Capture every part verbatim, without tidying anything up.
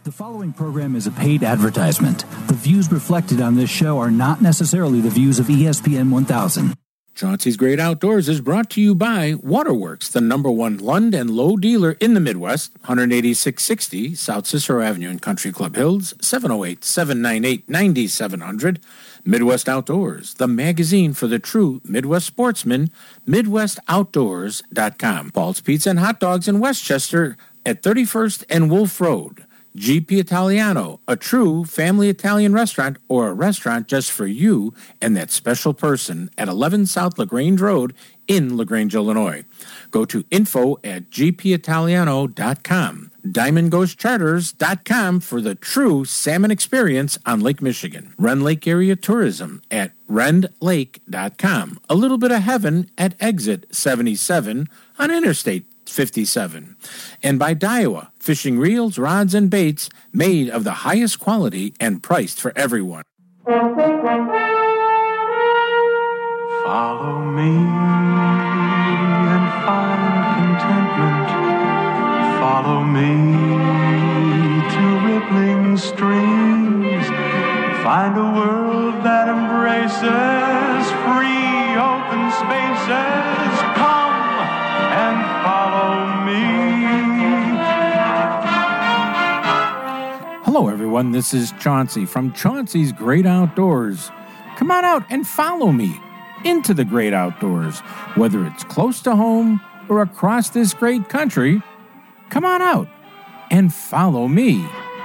The following program is a paid advertisement. The views reflected on this show are not necessarily the views of E S P N one thousand. Chauncey's Great Outdoors is brought to you by Waterworks, the number one Lund and Lowe dealer in the Midwest, one eighty-six sixty South Cicero Avenue in Country Club Hills, seven oh eight, seven nine eight, nine seven zero zero. Midwest Outdoors, the magazine for the true Midwest sportsman, midwest outdoors dot com. Paul's Pizza and Hot Dogs in Westchester at thirty-first and Wolf Road. G P Italiano, a true family Italian restaurant or a restaurant just for you and that special person at eleven South LaGrange Road in LaGrange, Illinois. Go to info at g p italiano dot com. diamond ghost charters dot com for the true salmon experience on Lake Michigan. Rend Lake Area Tourism at rend lake dot com. A little bit of heaven at exit seventy-seven on Interstate fifty-seven. And by Daiwa, fishing reels, rods, and baits made of the highest quality and priced for everyone. Follow me and find contentment. Follow me to rippling streams. Find a world that embraces free open spaces. Come and follow me. Hello, everyone. This is Chauncey from Chauncey's Great Outdoors. Come on out and follow me into the great outdoors, whether it's close to home or across this great country. Come on out and follow me.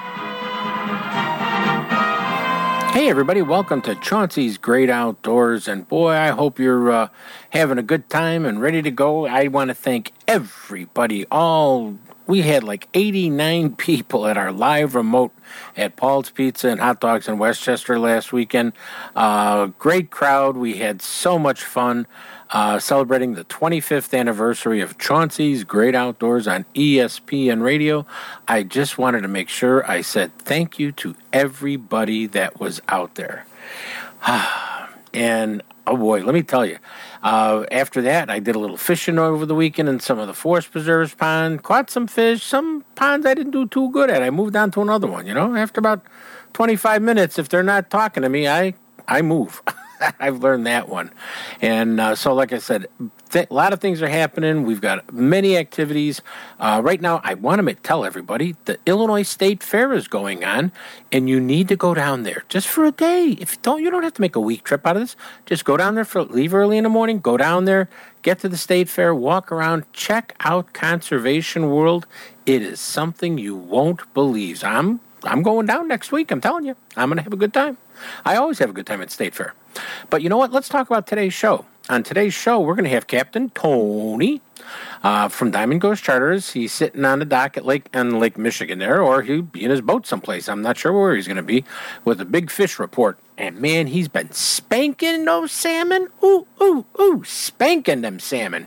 Hey, everybody. Welcome to Chauncey's Great Outdoors. And boy, I hope you're uh, having a good time and ready to go. I want to thank everybody. All we had like eighty-nine people at our live remote at Paul's Pizza and Hot Dogs in Westchester last weekend. Uh, great crowd. We had so much fun. Uh, celebrating the twenty-fifth anniversary of Chauncey's Great Outdoors on E S P N Radio. I just wanted to make sure I said thank you to everybody that was out there. And, oh boy, let me tell you, uh, after that, I did a little fishing over the weekend in some of the Forest Preserves pond, caught some fish, some ponds I didn't do too good at. I moved on to another one, you know. After about twenty-five minutes, if they're not talking to me, I, I move. I've learned that one. And uh, so, like I said, th- a lot of things are happening. We've got many activities. Uh, right now, I want to tell everybody the Illinois State Fair is going on, and you need to go down there just for a day. If you don't, you don't have to make a week trip out of this. Just go down there, for leave early in the morning, go down there, get to the State Fair, walk around, check out Conservation World. It is something you won't believe. I'm I'm going down next week. I'm telling you, I'm going to have a good time. I always have a good time at State Fair. But you know what? Let's talk about today's show. On today's show, we're going to have Captain Tony uh, from Diamond Ghost Charters. He's sitting on the dock at Lake on Lake Michigan there, or he'll be in his boat someplace. I'm not sure where he's going to be, with a big fish report. And man, he's been spanking those salmon. Ooh, ooh, ooh, spanking them salmon.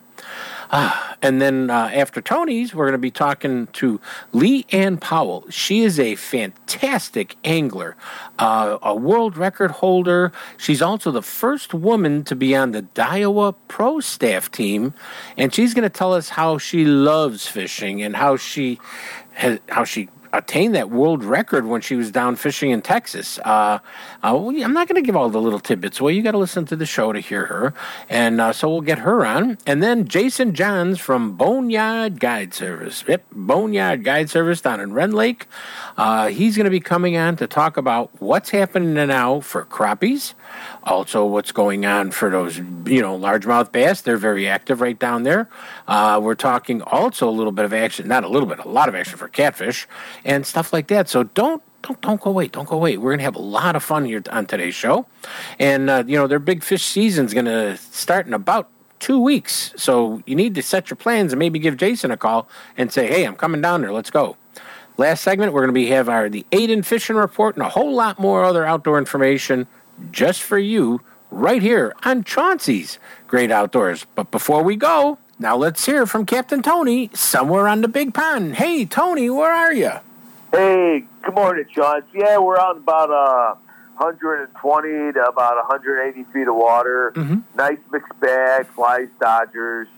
Ah, and then uh, after Tony's, we're going to be talking to Lee Ann Powell. She is a fantastic angler, uh, a world record holder. She's also the first woman to be on the Daiwa Pro Staff team, and she's going to tell us how she loves fishing and how she has, how she attained that world record when she was down fishing in Texas. Uh, uh, I'm not going to give all the little tidbits away. You got to listen to the show to hear her. And uh, so we'll get her on. And then Jason Johns from Boneyard Guide Service. Yep, Boneyard Guide Service down in Rend Lake. Uh, he's going to be coming on to talk about what's happening now for crappies. Also, what's going on for those, you know, largemouth bass. They're very active right down there. Uh, we're talking also a little bit of action, not a little bit, a lot of action for catfish and stuff like that. So don't don't don't go away, don't go away. We're gonna have a lot of fun here on today's show, and uh, you know, their big fish season's gonna start in about two weeks. So you need to set your plans and maybe give Jason a call and say, hey, I'm coming down there. Let's go. Last segment, we're gonna be have our the Aiden fishing report and a whole lot more other outdoor information just for you right here on Chauncey's Great Outdoors. But before we go, now let's hear from Captain Tony somewhere on the big pond. Hey, Tony, where are you? Hey, good morning, John. Yeah, we're on about uh, one hundred twenty to about one hundred eighty feet of water. Mm-hmm. Nice mixed bag, flies, dodgers.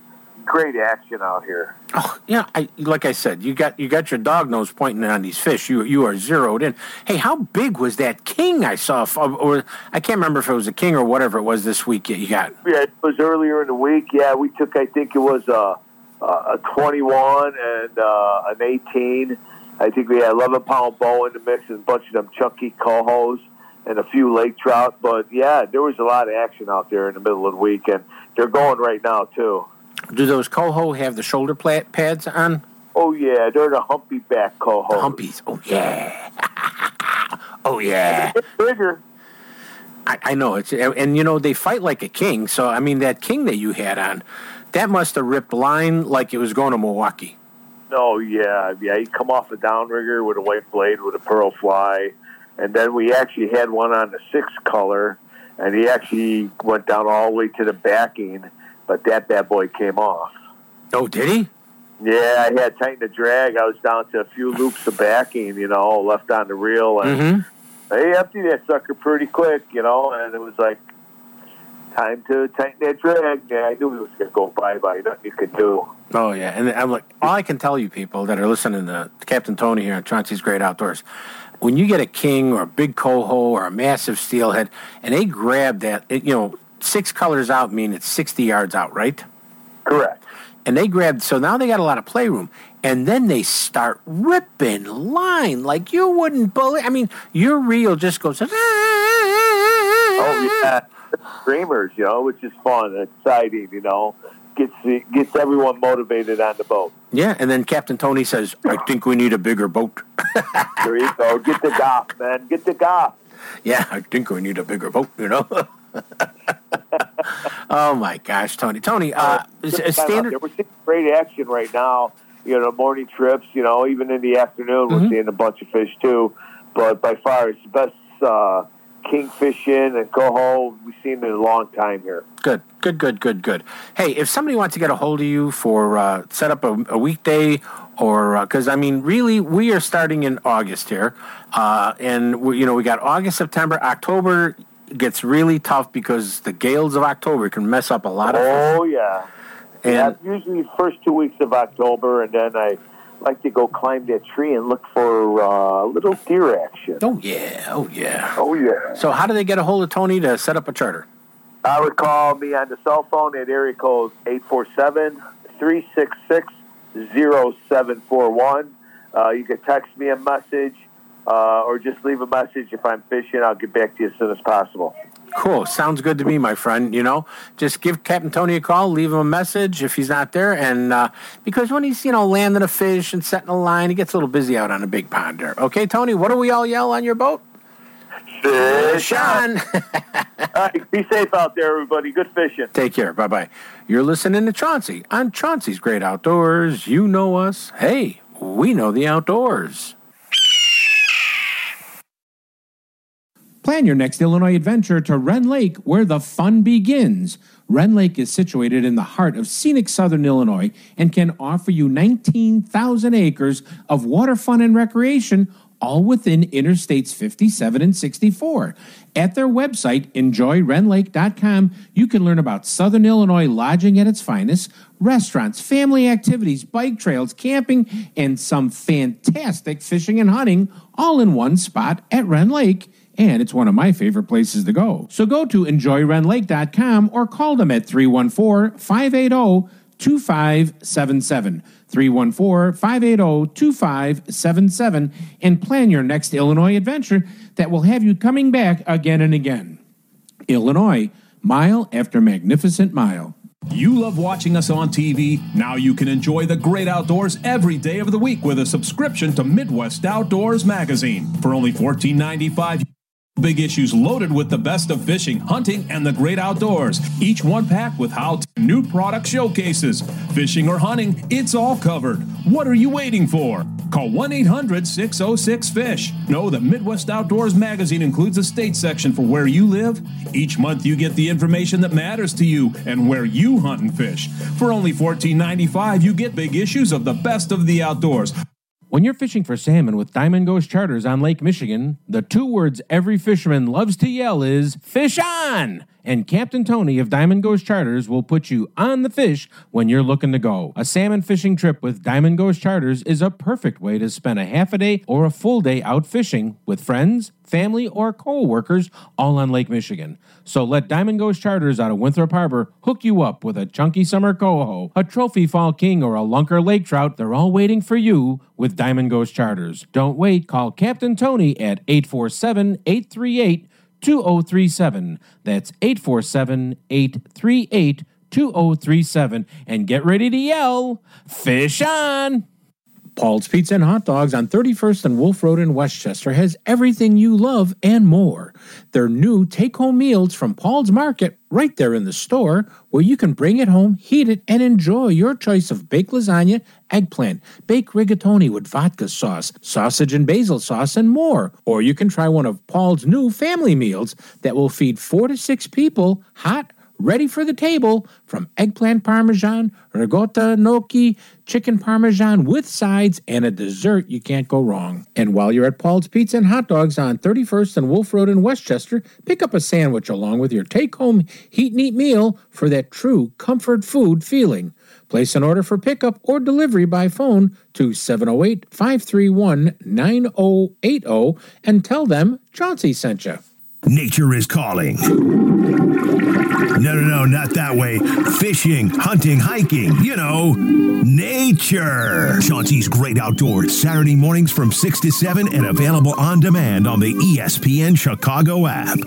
great action out here. Oh, yeah, I, like I said, you got you got your dog nose pointing on these fish. You you are zeroed in. Hey, how big was that king I saw? Or I can't remember if it was a king or whatever it was this week you got. Yeah, it was earlier in the week. Yeah, we took, I think it was a, a twenty-one and uh, an eighteen. I think we had eleven pound bow in the mix and a bunch of them chunky cohos and a few lake trout. But, yeah, there was a lot of action out there in the middle of the week, and they're going right now, too. Do those coho have the shoulder pads on? Oh, yeah, they're the humpy back coho. Humpies. Oh, yeah. oh, yeah. It's bigger. I, I know. It's and, you know, they fight like a king. So, I mean, that king that you had on, that must have ripped line like it was going to Milwaukee. Oh, yeah. Yeah, he'd come off a downrigger with a white blade with a pearl fly. And then we actually had one on the six color, and he actually went down all the way to the backing, but that bad boy came off. Oh, did he? Yeah, I had tightened the drag. I was down to a few loops of backing, you know, left on the reel. And mm-hmm. they emptied that sucker pretty quick, you know, and it was like, time to tighten that drag. Yeah, I knew he was going to go bye-bye. Nothing you could do. Oh, yeah. And I'm like, all I can tell you people that are listening to Captain Tony here on Chauncey's Great Outdoors, when you get a king or a big coho or a massive steelhead, and they grab that, it, you know, six colors out mean it's sixty yards out, right? Correct. And they grabbed, so now they got a lot of playroom. And then they start ripping line like you wouldn't believe. I mean, your reel just goes, ah, oh, yeah. Screamers, you know, which is fun, exciting, you know. Gets gets everyone motivated on the boat. Yeah, and then Captain Tony says, I think we need a bigger boat. There you go. Get the goff, man. Get the goff. Yeah, I think we need a bigger boat, you know. Oh, my gosh, Tony. Tony, uh, is a standard... We're seeing great action right now. You know, morning trips, you know, even in the afternoon, mm-hmm. we're seeing a bunch of fish, too. But by far, it's the best uh, kingfishing and coho we've seen in a long time here. Good, good, good, good, good. Hey, if somebody wants to get a hold of you for uh, set up a, a weekday, or because uh, I mean, really, we are starting in August here, uh, and we, you know, we got August, September, October gets really tough because the gales of October can mess up a lot of. Oh fish. yeah, and yeah, usually the first two weeks of October, and then I like to go climb that tree and look for uh, little deer action. Oh yeah, oh yeah, oh yeah. So how do they get a hold of Tony to set up a charter? I would call me on the cell phone at area code eight four seven, three six six, zero seven four one. Uh, you can text me a message uh, or just leave a message. If I'm fishing, I'll get back to you as soon as possible. Cool. Sounds good to me, my friend. You know, just give Captain Tony a call, leave him a message if he's not there. And uh, because when he's, you know, landing a fish and setting a line, he gets a little busy out on a big pond there. Okay, Tony, what do we all yell on your boat? Fish on. All right, be safe out there, everybody. Good fishing. Take care. Bye-bye. You're listening to Chauncey on Chauncey's Great Outdoors. You know us. Hey, we know the outdoors. Plan your next Illinois adventure to Wren Lake, where the fun begins. Wren Lake is situated in the heart of scenic southern Illinois and can offer you nineteen thousand acres of water fun and recreation, all within Interstates fifty-seven and sixty-four. At their website, enjoy ren lake dot com, you can learn about Southern Illinois lodging at its finest, restaurants, family activities, bike trails, camping, and some fantastic fishing and hunting, all in one spot at Wren Lake. And it's one of my favorite places to go. So go to enjoy ren lake dot com or call them at three one four, five eight zero, two five seven seven. three one four, five eight zero, two five seven seven and plan your next Illinois adventure that will have you coming back again and again. Illinois, mile after magnificent mile. You love watching us on T V? Now you can enjoy the great outdoors every day of the week with a subscription to Midwest Outdoors Magazine. For only fourteen ninety-five, big issues loaded with the best of fishing, hunting, and the great outdoors. Each one packed with how to new product showcases. Fishing or hunting, it's all covered. What are you waiting for? Call one eight hundred, six oh six, FISH. Know that Midwest Outdoors Magazine includes a state section for where you live. Each month you get the information that matters to you and where you hunt and fish. For only fourteen ninety-five, you get big issues of the best of the outdoors. When you're fishing for salmon with Diamond Ghost Charters on Lake Michigan, the two words every fisherman loves to yell is, fish on! And Captain Tony of Diamond Ghost Charters will put you on the fish when you're looking to go. A salmon fishing trip with Diamond Ghost Charters is a perfect way to spend a half a day or a full day out fishing with friends, family, or co-workers all on Lake Michigan. So let Diamond Ghost Charters out of Winthrop Harbor hook you up with a chunky summer coho, a trophy fall king, or a lunker lake trout. They're all waiting for you with Diamond Ghost Charters. Don't wait. Call Captain Tony at eight four seven, eight three eight, two oh three seven. That's eight four seven, eight three eight, two oh three seven. And get ready to yell, fish on! Paul's Pizza and Hot Dogs on thirty-first and Wolf Road in Westchester has everything you love and more. Their new take-home meals from Paul's Market right there in the store, where you can bring it home, heat it, and enjoy your choice of baked lasagna, eggplant, baked rigatoni with vodka sauce, sausage and basil sauce, and more. Or you can try one of Paul's new family meals that will feed four to six people, hot, ready for the table, from eggplant parmesan, ricotta gnocchi, chicken parmesan with sides, and a dessert you can't go wrong. And while you're at Paul's Pizza and Hot Dogs on thirty-first and Wolf Road in Westchester, pick up a sandwich along with your take-home heat and eat meal for that true comfort food feeling. Place an order for pickup or delivery by phone to seven oh eight, five three one, nine oh eight oh and tell them Chauncey sent you. Nature is calling. No, no, no, not that way. Fishing, hunting, hiking, you know, nature. Chauncey's Great Outdoors, Saturday mornings from six to seven and available on demand on the E S P N Chicago app.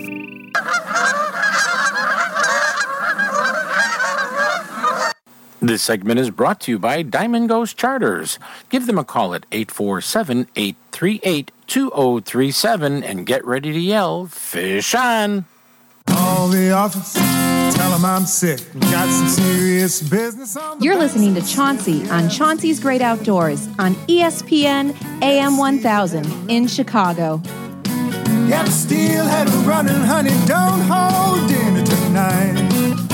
This segment is brought to you by Diamond Ghost Charters. Give them a call at eight four seven, eight three eight, two oh three seven and get ready to yell, fish on! All the office, tell them I'm sick. Got some serious business on the You're listening to Chauncey on Chauncey's Great Outdoors on E S P N A M one thousand in Chicago. Got a steelhead running, honey, don't hold dinner tonight.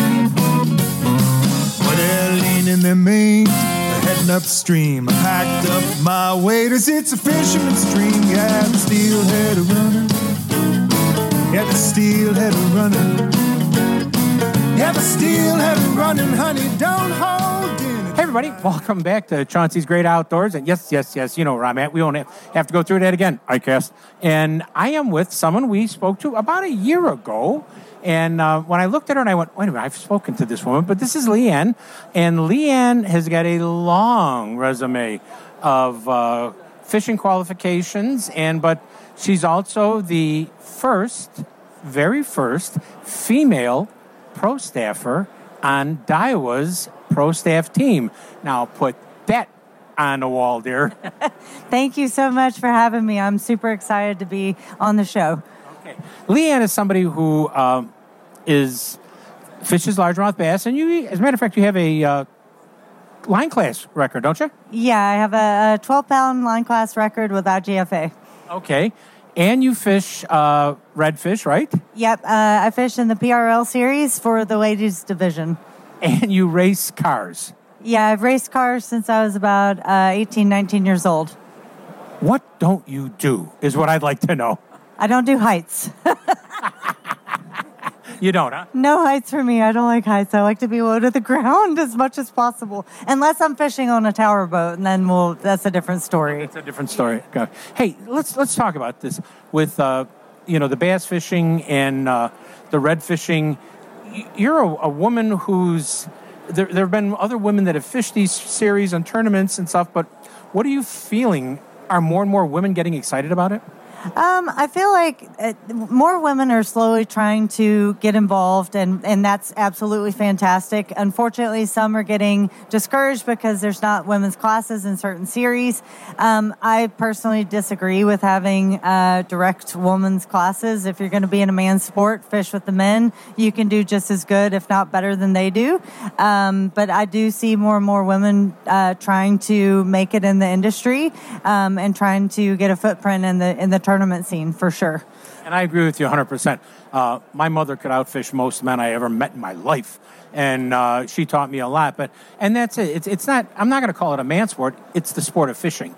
Well, they're leaning their mains, they're heading upstream. I packed up my waders, it's a fisherman's stream. Yeah, the steelhead running. Yeah, the steelhead running. Yeah, the steelhead running, honey, don't hold dinner. Hey, everybody. Welcome back to Chauncey's Great Outdoors. And yes, yes, yes, you know where I'm at. We won't have to go through that again, I guess. And I am with someone we spoke to about a year ago. And uh, when I looked at her and I went, wait a minute, I've spoken to this woman, but this is Leanne. And Leanne has got a long resume of uh, fishing qualifications, and but she's also the first, very first female pro staffer on Daiwa's pro staff team. Now put that on the wall, dear. Thank you so much for having me. I'm super excited to be on the show. Okay. Leanne is somebody who um, is fishes largemouth bass, and you, as a matter of fact, you have a uh, line class record, don't you? Yeah, I have a twelve-pound line class record with I G F A. Okay. And you fish uh, redfish, right? Yep. Uh, I fish in the P R L series for the ladies division. And you race cars. Yeah, I've raced cars since I was about uh, eighteen, nineteen years old. What don't you do is what I'd like to know. I don't do heights. You don't, huh? No heights for me. I don't like heights. I like to be low to the ground as much as possible. Unless I'm fishing on a tower boat, and then we'll, that's a different story. It's a different story. Okay. Hey, let's let's talk about this with uh, you know, the bass fishing and uh, the red fishing. You're a, a woman who's there. There have been other women that have fished these series and tournaments and stuff. But what are you feeling? Are more and more women getting excited about it? Um, I feel like uh, more women are slowly trying to get involved, and, and that's absolutely fantastic. Unfortunately, some are getting discouraged because there's not women's classes in certain series. Um, I personally disagree with having uh, direct women's classes. If you're going to be in a man's sport, fish with the men, you can do just as good, if not better than they do. Um, but I do see more and more women uh, trying to make it in the industry um, and trying to get a footprint in the in the tournament scene, for sure. And I agree with you one hundred percent. Uh, my mother could outfish most men I ever met in my life, and uh, she taught me a lot. But and that's it. It's, it's not. I'm not going to call it a man sport. It's the sport of fishing. It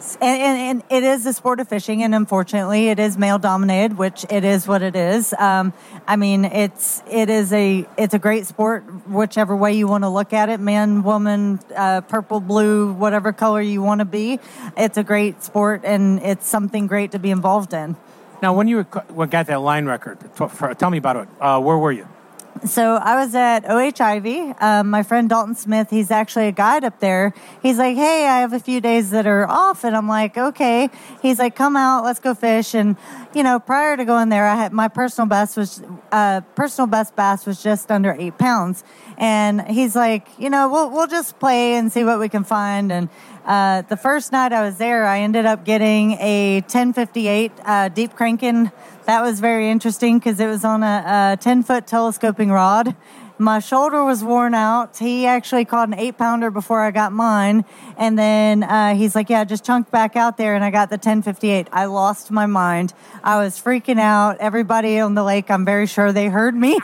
is. And, and, and it is the sport of fishing, and unfortunately, it is male dominated, which it is what it is. Um, I mean, it's it is a it's a great sport, whichever way you want to look at it, man, woman, uh, purple, blue, whatever color you want to be. It's a great sport, and it's something great to be involved in. Now, when you were, when got that line record, tell me about it. Uh, where were you? So I was at O H Ivy. Um, my friend Dalton Smith, he's actually a guide up there. He's like, hey, I have a few days that are off. And I'm like, okay. He's like, come out, let's go fish. And, you know, prior to going there, I had my personal best was, uh, personal best bass was just under eight pounds. And he's like, you know, we'll, we'll just play and see what we can find. And, uh, the first night I was there, I ended up getting a ten fifty-eight, uh, deep cranking. That was very interesting because it was on a, a ten-foot telescoping rod. My shoulder was worn out. He actually caught an eight-pounder before I got mine. And then uh, he's like, yeah, just chunked back out there, and I got the ten fifty-eight. I lost my mind. I was freaking out. Everybody on the lake, I'm very sure they heard me.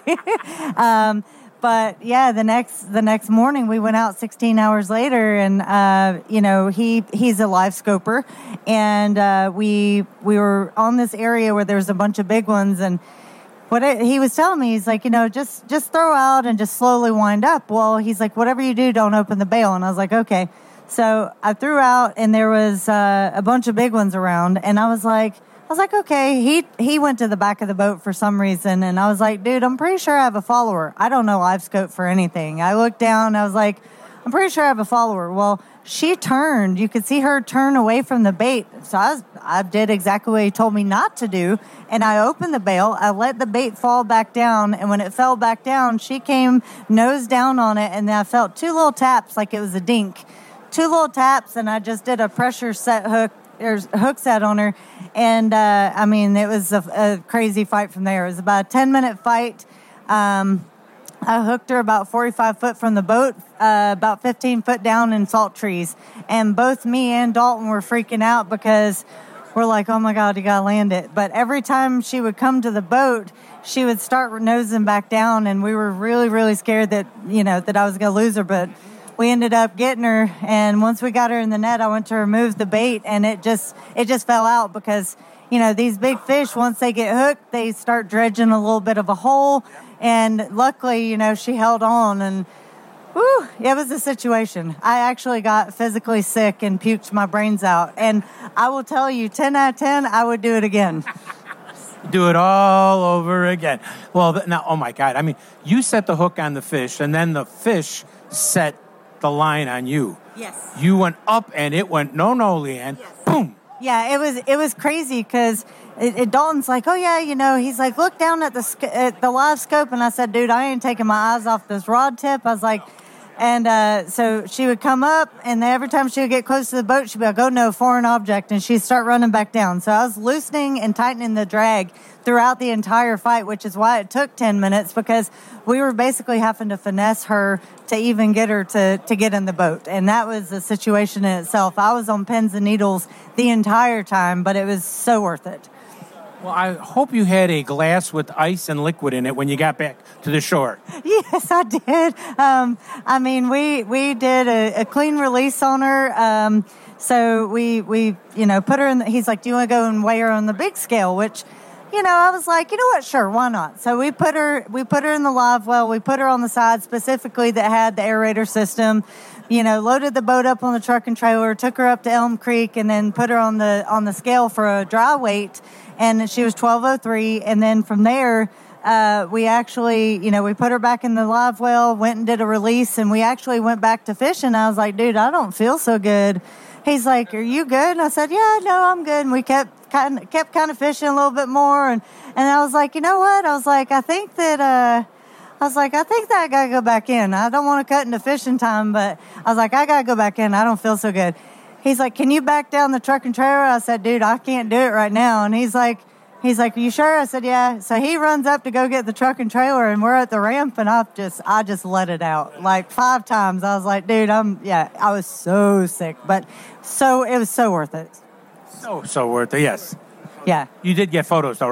um, but, yeah, the next the next morning we went out sixteen hours later, and, uh, you know, he he's a live scoper. And uh, we we were on this area where there was a bunch of big ones, and what it, he was telling me, he's like, you know, just, just throw out and just slowly wind up. Well, he's like, whatever you do, don't open the bail. And I was like, okay. So I threw out, and there was uh, a bunch of big ones around, and I was like, I was like, okay. He he went to the back of the boat for some reason, and I was like, dude, I'm pretty sure I have a follower. I don't know live scope for anything. I looked down, I was like, I'm pretty sure I have a follower. Well, she turned. You could see her turn away from the bait. So I, was, I did exactly what he told me not to do. And I opened the bail. I let the bait fall back down. And when it fell back down, she came nose down on it. And then I felt two little taps like it was a dink. Two little taps. And I just did a pressure set hook, or hook set on her. And, uh, I mean, it was a, a crazy fight from there. It was about a ten-minute fight. Um... I hooked her about forty-five foot from the boat, uh, about fifteen foot down in salt trees. And both me and Dalton were freaking out because we're like, oh my God, you got to land it. But every time she would come to the boat, she would start nosing back down. And we were really, really scared that, you know, that I was going to lose her. But we ended up getting her. And once we got her in the net, I went to remove the bait, and it just, it just fell out because, you know, these big fish, once they get hooked, they start dredging a little bit of a hole. And luckily, you know, she held on, and whew, it was a situation. I actually got physically sick and puked my brains out. And I will tell you, ten out of ten, I would do it again. Do it all over again. Well, now, oh my God. I mean, you set the hook on the fish, and then the fish set the line on you. Yes. You went up, and it went, no, no, Leanne. Yes. Boom. Yeah, it was it was crazy because it, it, Dalton's like, oh, yeah, you know, he's like, look down at the sc- at the live scope. And I said, dude, I ain't taking my eyes off this rod tip. I was like, and uh, so she would come up, and every time she would get close to the boat, she'd be like, oh, no, foreign object. And she'd start running back down. So I was loosening and tightening the drag throughout the entire fight, which is why it took ten minutes, because we were basically having to finesse her to even get her to, to get in the boat. And that was a situation in itself. I was on pins and needles the entire time, but it was so worth it. Well, I hope you had a glass with ice and liquid in it when you got back to the shore. Yes, I did. Um, I mean, we we did a, a clean release on her. Um, so we, we, you know, put her in the, he's like, do you want to go and weigh her on the big scale? Which, you know, I was like, you know what? Sure, why not? So we put her, we put her in the live well. We put her on the side specifically that had the aerator system. You know, loaded the boat up on the truck and trailer, took her up to Elm Creek, and then put her on the on the scale for a dry weight. And she was twelve oh three. And then from there, uh, we actually, you know, we put her back in the live well, went and did a release, and we actually went back to fishing. I was like, dude, I don't feel so good. He's like, are you good? And I said, yeah, no, I'm good. And we kept kind of, kept kind of fishing a little bit more. And, and I was like, you know what? I was like, I think that, uh, I was like, I think that I got to go back in. I don't want to cut into fishing time, but I was like, I got to go back in. I don't feel so good. He's like, can you back down the truck and trailer? I said, dude, I can't do it right now. And he's like, he's like, are you sure? I said, yeah. So he runs up to go get the truck and trailer, and we're at the ramp, and I just, I just let it out like five times. I was like, dude, I'm, yeah, I was so sick, but so, it was so worth it. So, so worth it, yes. Yeah. You did get photos though, right?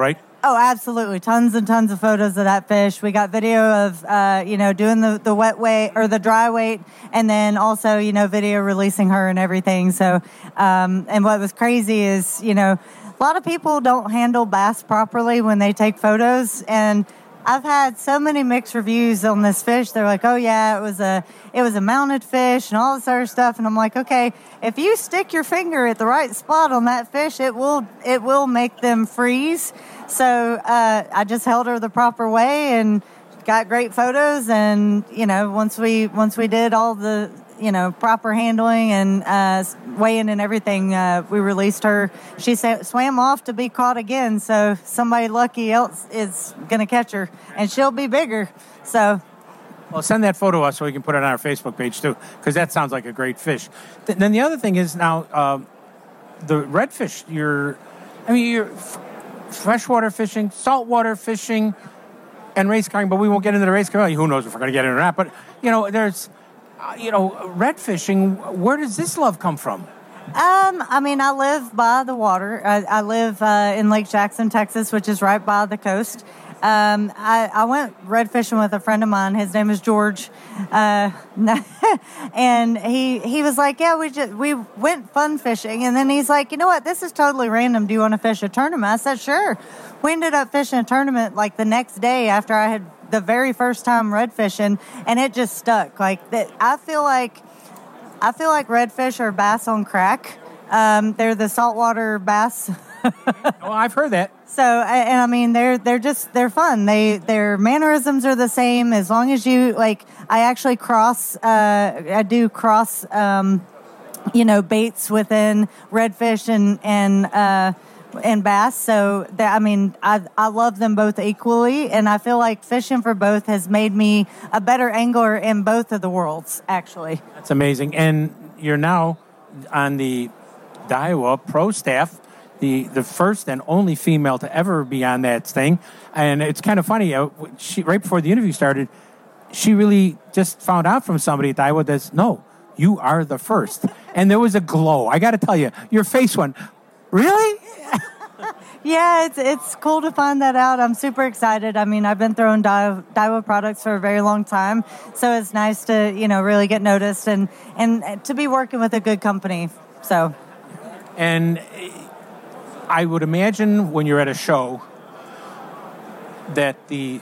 Oh, absolutely. Tons and tons of photos of that fish. We got video of, uh, you know, doing the, the wet weight or the dry weight, and then also, you know, video releasing her and everything. So, um, and what was crazy is, you know, a lot of people don't handle bass properly when they take photos, and I've had so many mixed reviews on this fish. They're like, "Oh yeah, it was a it was a mounted fish and all this other stuff." And I'm like, "Okay, if you stick your finger at the right spot on that fish, it will it will make them freeze." So uh, I just held her the proper way and got great photos. And you know, once we once we did all the you know proper handling and uh, weighing and everything, uh, we released her. She sa- swam off to be caught again. So somebody lucky else is going to catch her, and she'll be bigger. So. Well, send that photo us so we can put it on our Facebook page too, because that sounds like a great fish. Th- then the other thing is now uh, the redfish. You're, I mean, you're f- freshwater fishing, saltwater fishing, and race carrying. But we won't get into the race carrying. Who knows if we're going to get into that? But you know, there's, uh, you know, red fishing. Where does this love come from? Um, I mean, I live by the water. I, I live uh, in Lake Jackson, Texas, which is right by the coast. Um, I, I went red fishing with a friend of mine. His name is George, uh, and he he was like, "Yeah, we just we went fun fishing." And then he's like, "You know what? This is totally random. Do you want to fish a tournament?" I said, "Sure." We ended up fishing a tournament like the next day after I had the very first time red fishing, and it just stuck. Like that, I feel like I feel like redfish are bass on crack. Um, they're the saltwater bass. Oh, I've heard that. So, and I mean, they're they're just they're fun. They their mannerisms are the same as long as you like. I actually cross. Uh, I do cross. Um, you know, baits within redfish and and uh, and bass. So, that, I mean, I I love them both equally, and I feel like fishing for both has made me a better angler in both of the worlds. Actually, that's amazing. And you're now on the Daiwa Pro staff. The the first and only female to ever be on that thing. And it's kind of funny, uh, she, right before the interview started, she really just found out from somebody at Daiwa that, no, you are the first. And there was a glow. I got to tell you, your face went, really? Yeah, it's it's cool to find that out. I'm super excited. I mean, I've been throwing Daiwa, Daiwa products for a very long time, so it's nice to, you know, really get noticed and, and to be working with a good company. So. And I would imagine when you're at a show that the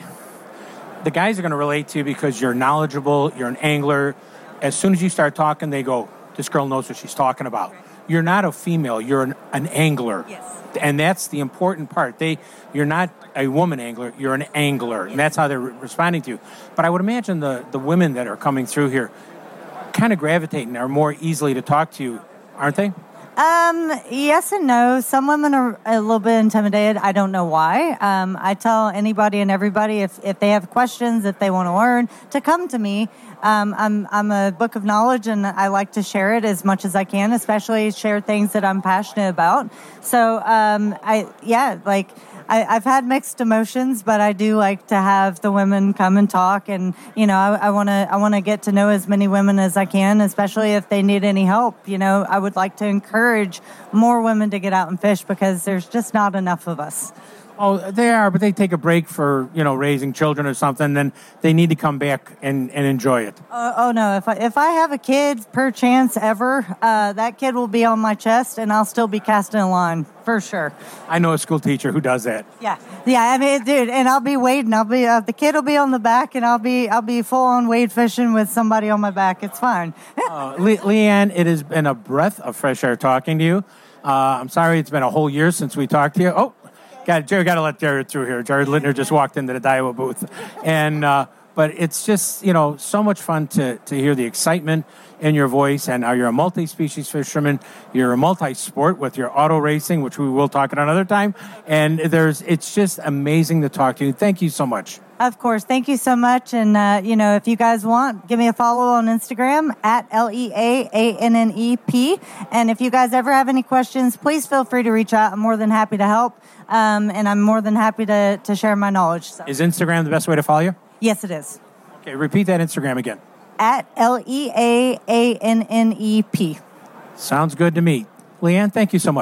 the guys are going to relate to you because you're knowledgeable, you're an angler. As soon as you start talking, they go, this girl knows what she's talking about. You're not a female, you're an, an angler. Yes. And that's the important part. They, you're not a woman angler, you're an angler. Yes. And that's how they're re- responding to you. But I would imagine the, the women that are coming through here kind of gravitate and are more easily to talk to you, aren't they? Um, yes and no. Some women are a little bit intimidated. I don't know why. Um, I tell anybody and everybody if, if they have questions, if they want to learn, to come to me. Um, I'm I'm a book of knowledge, and I like to share it as much as I can, especially share things that I'm passionate about. So, um, I yeah, like I, I've had mixed emotions, but I do like to have the women come and talk, and you know, I want to I want to get to know as many women as I can, especially if they need any help. You know, I would like to encourage more women to get out and fish because there's just not enough of us. Oh, they are, but they take a break for, you know, raising children or something, then they need to come back and, and enjoy it. Uh, oh, no. If I, if I have a kid, per chance ever, uh, that kid will be on my chest, and I'll still be casting a line, for sure. I know a school teacher who does that. Yeah. Yeah, I mean, dude, and I'll be wading. I'll be, uh, the kid will be on the back, and I'll be I'll be full-on wade fishing with somebody on my back. It's fine. uh, Le- Leanne, it has been a breath of fresh air talking to you. Uh, I'm sorry it's been a whole year since we talked to you. Oh, Got Jerry, got to let Jared through here. Jared Littner just walked into the Daiwa booth, and uh, but it's just you know so much fun to to hear the excitement in your voice. And uh, you're a multi-species fisherman. You're a multi-sport with your auto racing, which we will talk about another time. And there's it's just amazing to talk to you. Thank you so much. Of course. Thank you so much. And, uh, you know, if you guys want, give me a follow on Instagram at L E A A N N E P. And if you guys ever have any questions, please feel free to reach out. I'm more than happy to help. Um, and I'm more than happy to, to share my knowledge. So. Is Instagram the best way to follow you? Yes, it is. Okay, repeat that Instagram again. At L E A A N N E P. Sounds good to me. Leanne, thank you so much.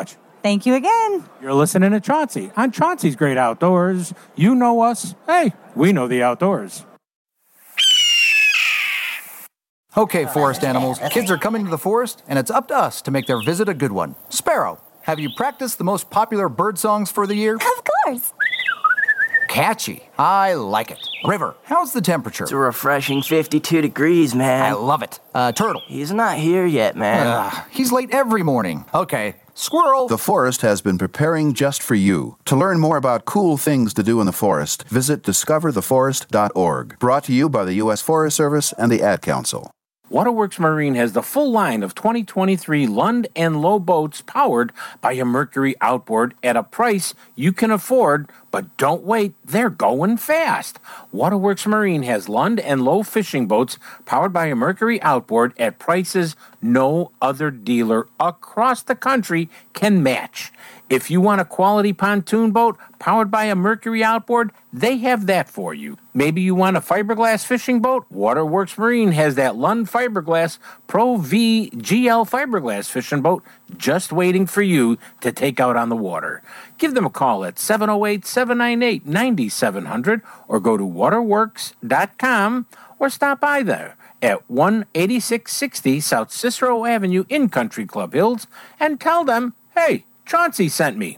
Thank you again. You're listening to Chauncey on Chauncey's Great Outdoors. You know us. Hey, we know the outdoors. Okay, forest animals, kids are coming to the forest, and it's up to us to make their visit a good one. Sparrow, have you practiced the most popular bird songs for the year? Of course. Catchy. I like it. River, how's the temperature? It's a refreshing fifty-two degrees, man. I love it. Uh, Turtle. He's not here yet, man. Uh, he's late every morning. Okay. Squirrel. The forest has been preparing just for you. To learn more about cool things to do in the forest, visit discover the forest dot org. Brought to you by the U S Forest Service and the Ad Council. Waterworks Marine has the full line of twenty twenty-three Lund and Lowe boats powered by a Mercury outboard at a price you can afford, but don't wait, they're going fast. Waterworks Marine has Lund and Lowe fishing boats powered by a Mercury outboard at prices no other dealer across the country can match. If you want a quality pontoon boat powered by a Mercury outboard, they have that for you. Maybe you want a fiberglass fishing boat? Waterworks Marine has that Lund Fiberglass Pro V G L fiberglass fishing boat just waiting for you to take out on the water. Give them a call at seven oh eight, seven nine eight, nine seven zero zero or go to waterworks dot com or stop by there at one eighty-six sixty South Cicero Avenue in Country Club Hills and tell them, hey, Chauncey sent me.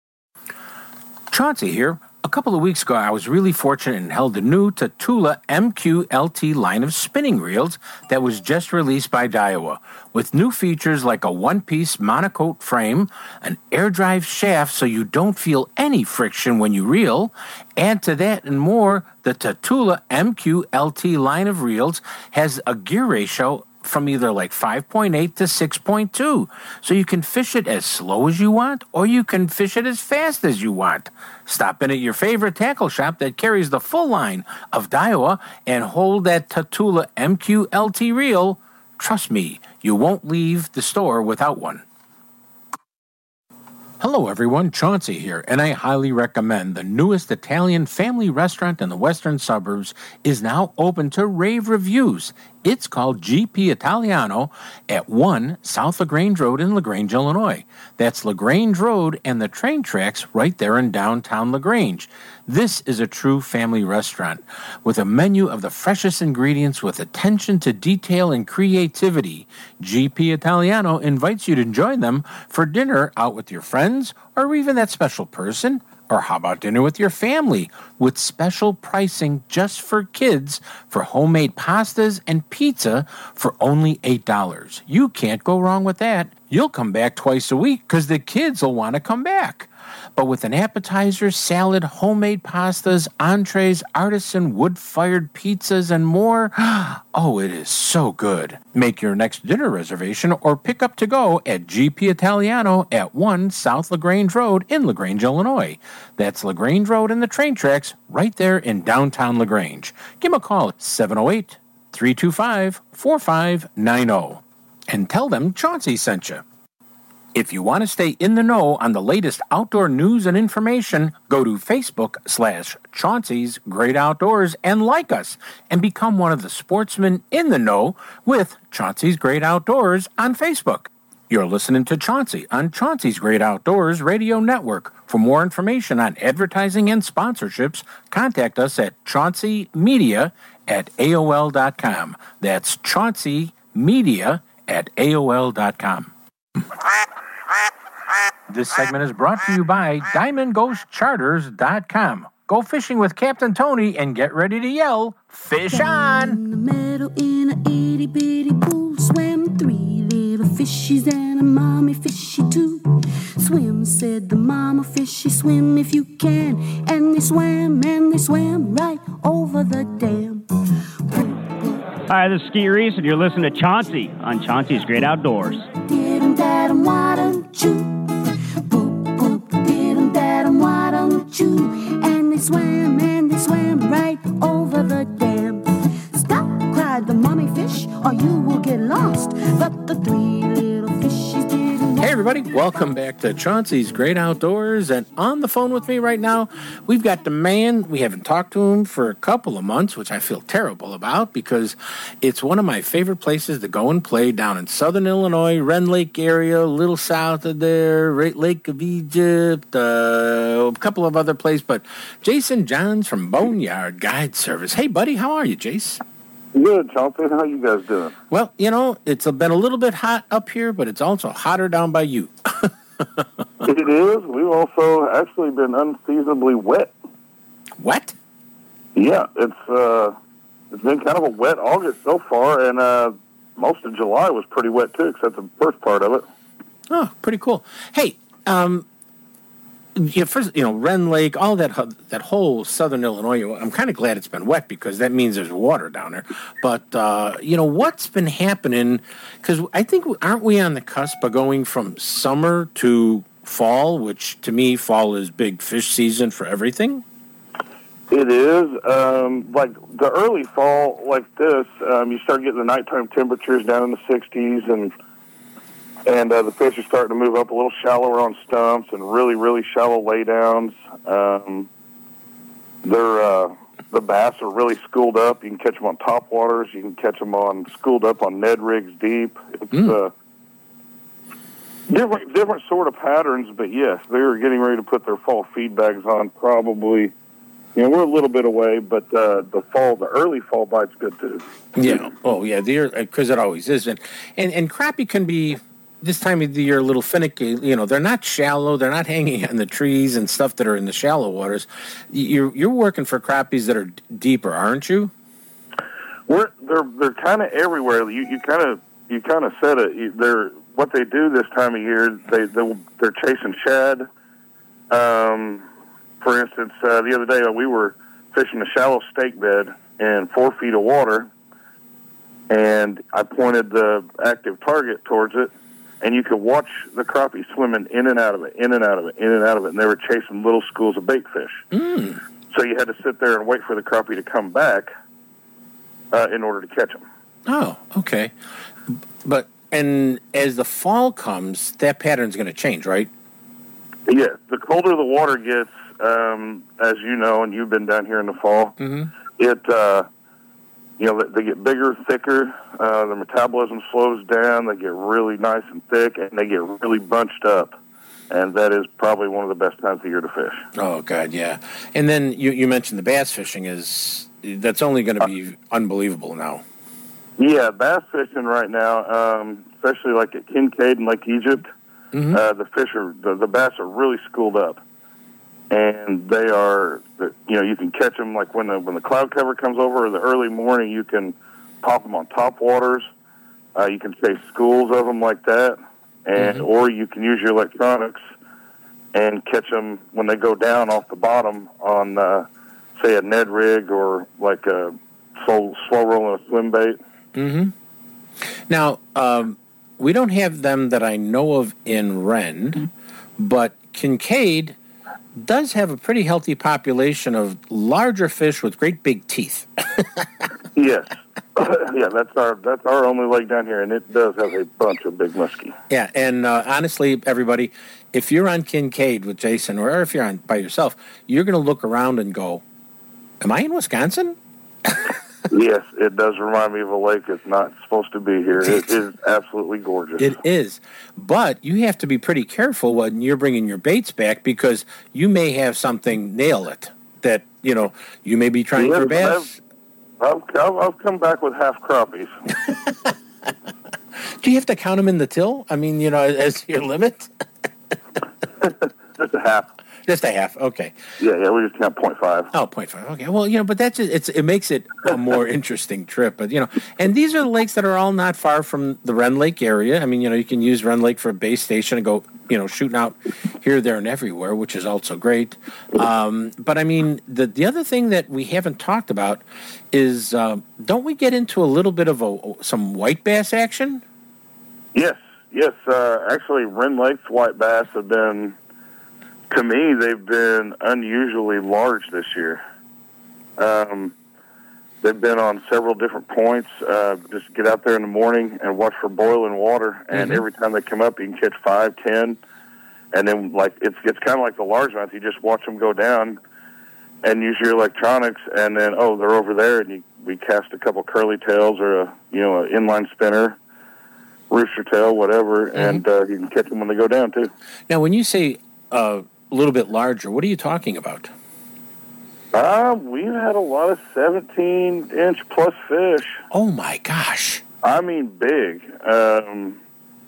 Chauncey here. A couple of weeks ago, I was really fortunate and held the new Tatula M Q L T line of spinning reels that was just released by Daiwa, with new features like a one-piece monocoque frame, an air drive shaft so you don't feel any friction when you reel. Add to that and more, the Tatula M Q L T line of reels has a gear ratio from either like five point eight to six point two. So you can fish it as slow as you want, or you can fish it as fast as you want. Stop in at your favorite tackle shop that carries the full line of Daiwa and hold that Tatula M Q L T reel. Trust me, you won't leave the store without one. Hello everyone, Chauncey here, and I highly recommend the newest Italian family restaurant in the western suburbs is now open to rave reviews. It's called G P Italiano at one South LaGrange Road in LaGrange, Illinois. That's LaGrange Road and the train tracks right there in downtown LaGrange. This is a true family restaurant with a menu of the freshest ingredients with attention to detail and creativity. G P Italiano invites you to join them for dinner out with your friends or even that special person. Or how about dinner with your family with special pricing just for kids for homemade pastas and pizza for only eight dollars. You can't go wrong with that. You'll come back twice a week because the kids will want to come back. But with an appetizer, salad, homemade pastas, entrees, artisan wood-fired pizzas, and more, oh, it is so good. Make your next dinner reservation or pick up to go at G P Italiano at one South LaGrange Road in LaGrange, Illinois. That's LaGrange Road and the train tracks right there in downtown LaGrange. Give them a call at seven oh eight, three two five, four five nine oh and tell them Chauncey sent you. If you want to stay in the know on the latest outdoor news and information, go to Facebook slash Chauncey's Great Outdoors and like us and become one of the sportsmen in the know with Chauncey's Great Outdoors on Facebook. You're listening to Chauncey on Chauncey's Great Outdoors Radio Network. For more information on advertising and sponsorships, contact us at Chauncey Media at A O L dot com. That's Chauncey Media at A O L dot com. This segment is brought to you by Diamond Ghost Charters dot com. Go fishing with Captain Tony and get ready to yell, fish on! In the meadow in a itty bitty pool swam three little fishies and a mommy fishy too. Swim, said the mama fishy, swim if you can. And they swam and they swam right over the dam. Hi, this is Ski Reese, and you're listening to Chauncey on Chauncey's Great Outdoors. Didn't that and why don't you? Boop, boop, didn't that and why don't you? And they swam and they swam right over the dam. Stop, cried the mommy fish, or you will get lost. But the three little fishies didn't. Hey everybody, Welcome back to Chauncey's Great Outdoors, and on the phone with me right now, we've got the man. We haven't talked to him for a couple of months, which I feel terrible about because it's one of my favorite places to go and play down in southern Illinois, Wren Lake area, a little south of there, Great Lake of Egypt, uh, a couple of other places, but Jason Johns from Boneyard Guide Service. Hey, buddy, how are you, Jace? Good, Chauncey. How you guys doing? Well, you know, it's been a little bit hot up here, but it's also hotter down by you. It is. We've also actually been unseasonably wet. Wet? Yeah, it's uh, it's been kind of a wet August so far, and uh, most of July was pretty wet too, except the first part of it. Oh, pretty cool. Hey, um, yeah, first, you know, Wren Lake, all that that whole southern Illinois. I'm kind of glad it's been wet because that means there's water down there. But uh, you know, what's been happening? Because I think aren't we on the cusp of going from summer to fall? Which to me, fall is big fish season for everything. It is. Um, like the early fall, like this, um, you start getting the nighttime temperatures down in the sixties, and and uh, the fish are starting to move up a little shallower on stumps and really, really shallow laydowns. Um, they're uh, the bass are really schooled up. You can catch them on top waters. You can catch them on schooled up on Ned rigs deep. It's mm. uh, different, different sort of patterns. But yes, they're getting ready to put their fall feed bags on. Probably, you know, we're a little bit away, but uh, the fall, the early fall bite's good too. Yeah. Oh, yeah. Because it always is, and and and crappie can be. This time of the year, a little finicky. You know, they're not shallow. They're not hanging on the trees and stuff that are in the shallow waters. You're you're working for crappies that are d- deeper, aren't you? We're they're they're kind of everywhere. You you kind of you kind of said it. You, they're what they do this time of year. They they they're chasing shad. Um, for instance, uh, the other day we were fishing a shallow stake bed in four feet of water, and I pointed the active target towards it. And you could watch the crappie swimming in and out of it, in and out of it, in and out of it, and they were chasing little schools of bait fish. Mm. So you had to sit there and wait for the crappie to come back uh, in order to catch them. Oh, okay. But and as the fall comes, that pattern's going to change, right? Yeah. The colder the water gets, um, as you know, and you've been down here in the fall, mm-hmm. it uh, you know they get bigger, thicker. Uh, their metabolism slows down. They get really nice and thick, and they get really bunched up. And that is probably one of the best times of the year to fish. Oh, God, yeah. And then you, you mentioned the bass fishing is that's only going to be uh, unbelievable now. Yeah, bass fishing right now, um, especially like at Kincaid and Lake Egypt, mm-hmm. uh, the fish are the, the bass are really schooled up, and they are you know you can catch them like when the when the cloud cover comes over in the early morning. You can pop them on top waters. Uh, you can chase schools of them like that, and mm-hmm. or you can use your electronics and catch them when they go down off the bottom on, uh, say, a Ned rig or like a slow, slow rolling a swim bait. Mm-hmm. Now, um, we don't have them that I know of in Wren, but Kincaid does have a pretty healthy population of larger fish with great big teeth. Yes. Yeah, that's our that's our only lake down here, and it does have a bunch of big muskie. Yeah, and uh, honestly, everybody, if you're on Kincaid with Jason, or if you're on by yourself, you're going to look around and go, am I in Wisconsin? Yes, it does remind me of a lake that's not supposed to be here. It is absolutely gorgeous. It is. But you have to be pretty careful when you're bringing your baits back because you may have something nail it that, you know, you may be trying yes, for bass. I've, I've, I've come back with half crappies. Do you have to count them in the till? I mean, you know, as your limit? Just a half. Just a half, okay. Yeah, yeah, we just count point five. Oh, point five, okay. Well, you know, but that's just, it's it makes it a more interesting trip. But, you know, and these are the lakes that are all not far from the Wren Lake area. I mean, you know, you can use Wren Lake for a base station and go, you know, shooting out here, there, and everywhere, which is also great. Um, but, I mean, the, the other thing that we haven't talked about is uh, don't we get into a little bit of a, some white bass action? Yes, yes. Uh, actually, Wren Lake's white bass have been... To me, they've been unusually large this year. Um, they've been on several different points. Uh, just get out there in the morning and watch for boiling water, and mm-hmm. every time they come up, you can catch five, ten. and then like it's it's kind of like the largemouth. You just watch them go down, and use your electronics, and then oh, they're over there, and you, we cast a couple curly tails or a you know an inline spinner, rooster tail, whatever, mm-hmm. and uh, you can catch them when they go down too. Now, when you say uh, a little bit larger, what are you talking about? Uh, we've had a lot of seventeen inch plus fish. Oh my gosh! I mean, big. Um,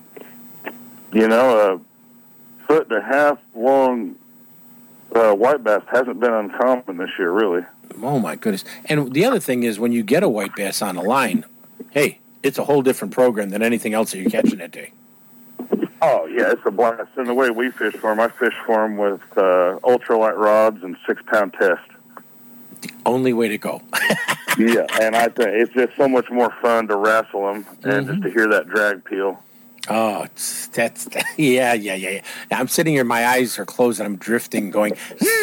you know, a foot and a half long uh, white bass hasn't been uncommon this year, really. Oh my goodness! And the other thing is, when you get a white bass on the line, hey, it's a whole different program than anything else that you're catching that day. Oh yeah, it's a blast. And the way we fish for them, I fish for them with uh, ultralight rods and six pound test. The only way to go. Yeah, and I think it's just so much more fun to wrestle them and Mm-hmm. just to hear that drag peel. Oh, it's, that's yeah, yeah, yeah, yeah. I'm sitting here, my eyes are closed, and I'm drifting, going.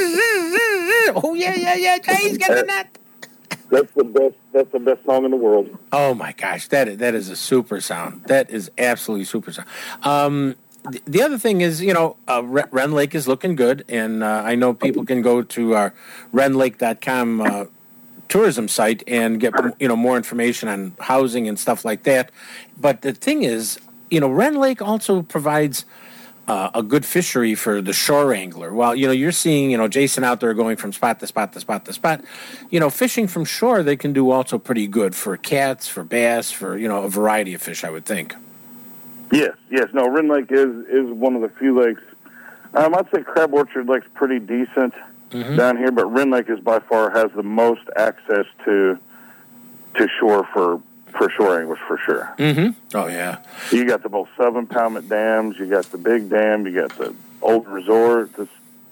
Oh yeah, yeah, yeah. He's getting that. That's the best. That's the best song in the world. Oh my gosh, that is, that is a super sound. That is absolutely super sound. Um, th- the other thing is, you know, uh, Ren Lake is looking good, and uh, I know people can go to our ren lake dot com uh, tourism site and get you know more information on housing and stuff like that. But the thing is, you know, Ren Lake also provides uh, a good fishery for the shore angler. Well, you know, you're seeing, you know, Jason out there going from spot to spot to spot to spot. You know, fishing from shore, they can do also pretty good for cats, for bass, for, you know, a variety of fish, I would think. Yes, yes. No, Ren Lake is, is one of the few lakes. Um, I'd say Crab Orchard Lake's pretty decent mm-hmm. down here, but Ren Lake is by far has the most access to to shore for for shore anglers for sure. Mm-hmm. Oh yeah. You got the both sub-impoundment dams, you got the big dam, you got the old resort. This,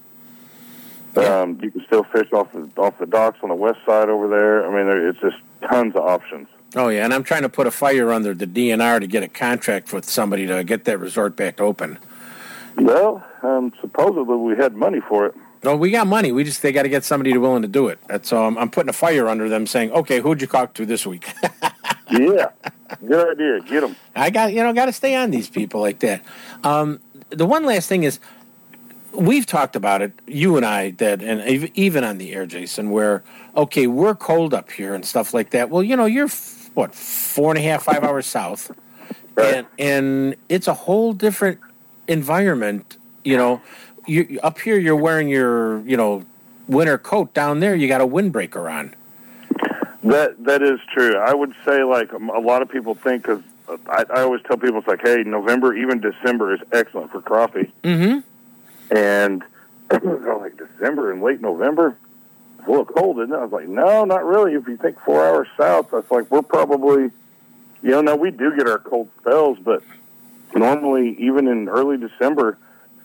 yeah. um, you can still fish off the off the docks on the west side over there. I mean, there, it's just tons of options. Oh yeah, and I'm trying to put a fire under the D N R to get a contract with somebody to get that resort back open. Well, um, supposedly we had money for it. No, we got money. We just they got to get somebody willing to do it. That's so I'm, I'm putting a fire under them, saying, "Okay, who'd you talk to this week?" Yeah, good idea. Get them. I got you know got to stay on these people like that. Um, the one last thing is, we've talked about it, you and I, that, and even on the air, Jason, where okay, we're cold up here and stuff like that. Well, you know, you're what four and a half, five hours south, right. and and it's a whole different environment. You know, you up here you're wearing your you know winter coat. Down there you got a windbreaker on. That that is true. I would say, like, a lot of people think, because I, I always tell people, it's like, hey, November, even December is excellent for crappie. Mm-hmm. And I'm like, December and late November? It's a little cold, isn't it? I was like, no, not really. If you think four hours south, that's like, we're probably, you know, now we do get our cold spells, but normally, even in early December,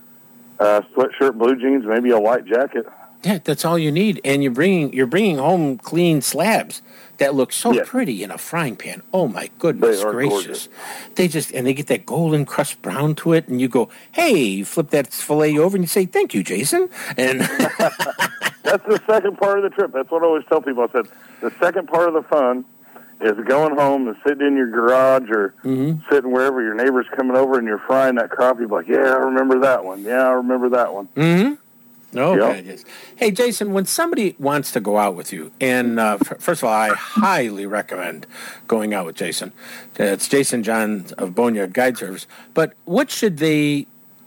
uh, sweatshirt, blue jeans, maybe a light jacket. Yeah, that's all you need, and you're bringing you're bringing home clean slabs that look so yeah. pretty in a frying pan. Oh my goodness they are gracious! Gorgeous. They just and they get that golden crust brown to it, and you go, hey, you flip that fillet over, and you say, thank you, Jason. And that's the second part of the trip. That's what I always tell people. I said the second part of the fun is going home and sitting in your garage or mm-hmm. sitting wherever your neighbor's coming over and you're frying that crappie. Like, yeah, I remember that one. Yeah, I remember that one. Mm-hmm. Oh, yep. okay. Yes. Hey, Jason, when somebody wants to go out with you, and uh, f- first of all, I highly recommend going out with Jason. Uh, it's Jason John of Boneyard Guide Service. But what should they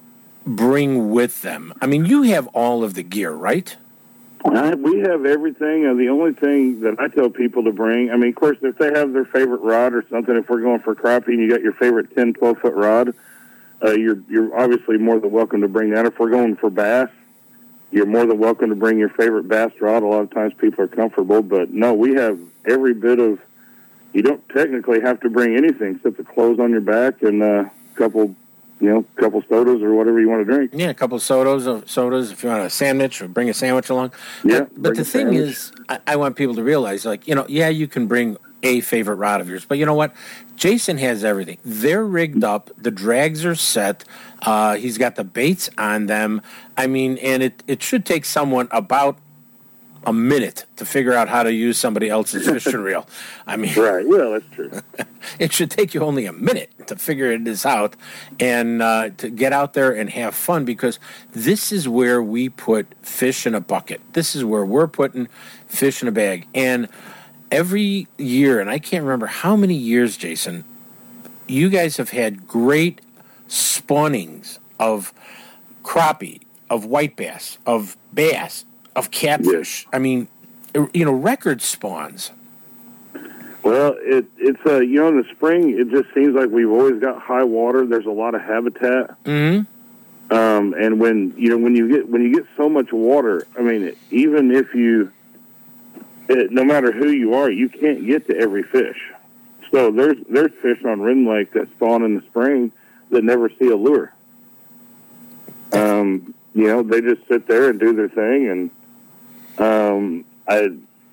bring with them? I mean, you have all of the gear, right? Uh, we have everything. Uh, the only thing that I tell people to bring, I mean, of course, if they have their favorite rod or something, if we're going for crappie and you got your favorite ten, twelve-foot rod, uh, you're, you're obviously more than welcome to bring that. If we're going for bass, you're more than welcome to bring your favorite bass rod. A lot of times people are comfortable, but no, we have every bit of, you don't technically have to bring anything except the clothes on your back and a couple, you know, couple sodas or whatever you want to drink. Yeah, a couple of sodas, or sodas if you want a sandwich or bring a sandwich along. Yeah. But, but the thing sandwich. is, I, I want people to realize, like, you know, yeah, you can bring a favorite rod of yours, but you know what? Jason has everything. They're rigged up. The drags are set. Uh, he's got the baits on them. I mean, and it, it should take someone about a minute to figure out how to use somebody else's fishing reel. I mean, right? Well, that's true. It should take you only a minute to figure this out and uh, to get out there and have fun, because this is where we put fish in a bucket. This is where we're putting fish in a bag. And every year, and I can't remember how many years, Jason, you guys have had great spawnings of crappie, of white bass, of bass, of catfish. I mean, you know, record spawns. Well, it, it's, uh, you know, in the spring, it just seems like we've always got high water. There's a lot of habitat. Mm-hmm. Um, and when, you know, when you get, when you get so much water, I mean, even if you, it, no matter who you are, you can't get to every fish. So there's, there's fish on Wren Lake that spawn in the spring that never see a lure. Um, you know, they just sit there and do their thing. And, um, I,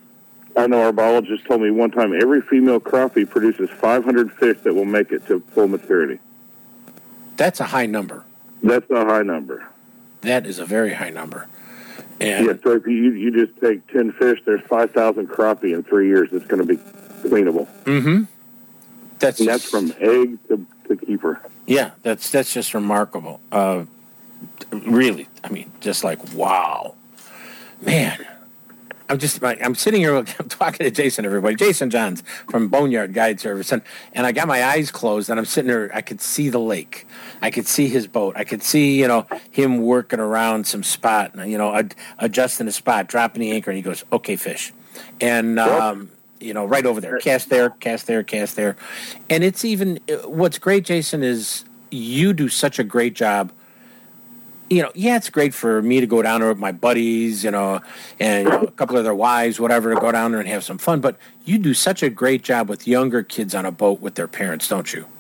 I know our biologist told me one time every female crappie produces five hundred fish that will make it to full maturity. That's a high number. That's a high number. That is a very high number. And yeah, so if you you just take ten fish, there's five thousand crappie in three years that's going to be cleanable. Mm-hmm. That's and that's from egg to, to keeper. Yeah, that's that's just remarkable. Uh, really, I mean, just like, wow. Man. I'm just, I'm sitting here, I'm talking to Jason, everybody. Jason Johns from Boneyard Guide Service. And, and I got my eyes closed, and I'm sitting there, I could see the lake. I could see his boat. I could see, you know, him working around some spot, you know, ad, adjusting the spot, dropping the anchor, and he goes, okay, fish. And, um, you know, right over there, cast there, cast there, cast there. And it's even, what's great, Jason, is you do such a great job. You know, yeah, it's great for me to go down there with my buddies, you know, and you know, a couple of their wives, whatever, to go down there and have some fun. But you do such a great job with younger kids on a boat with their parents, don't you?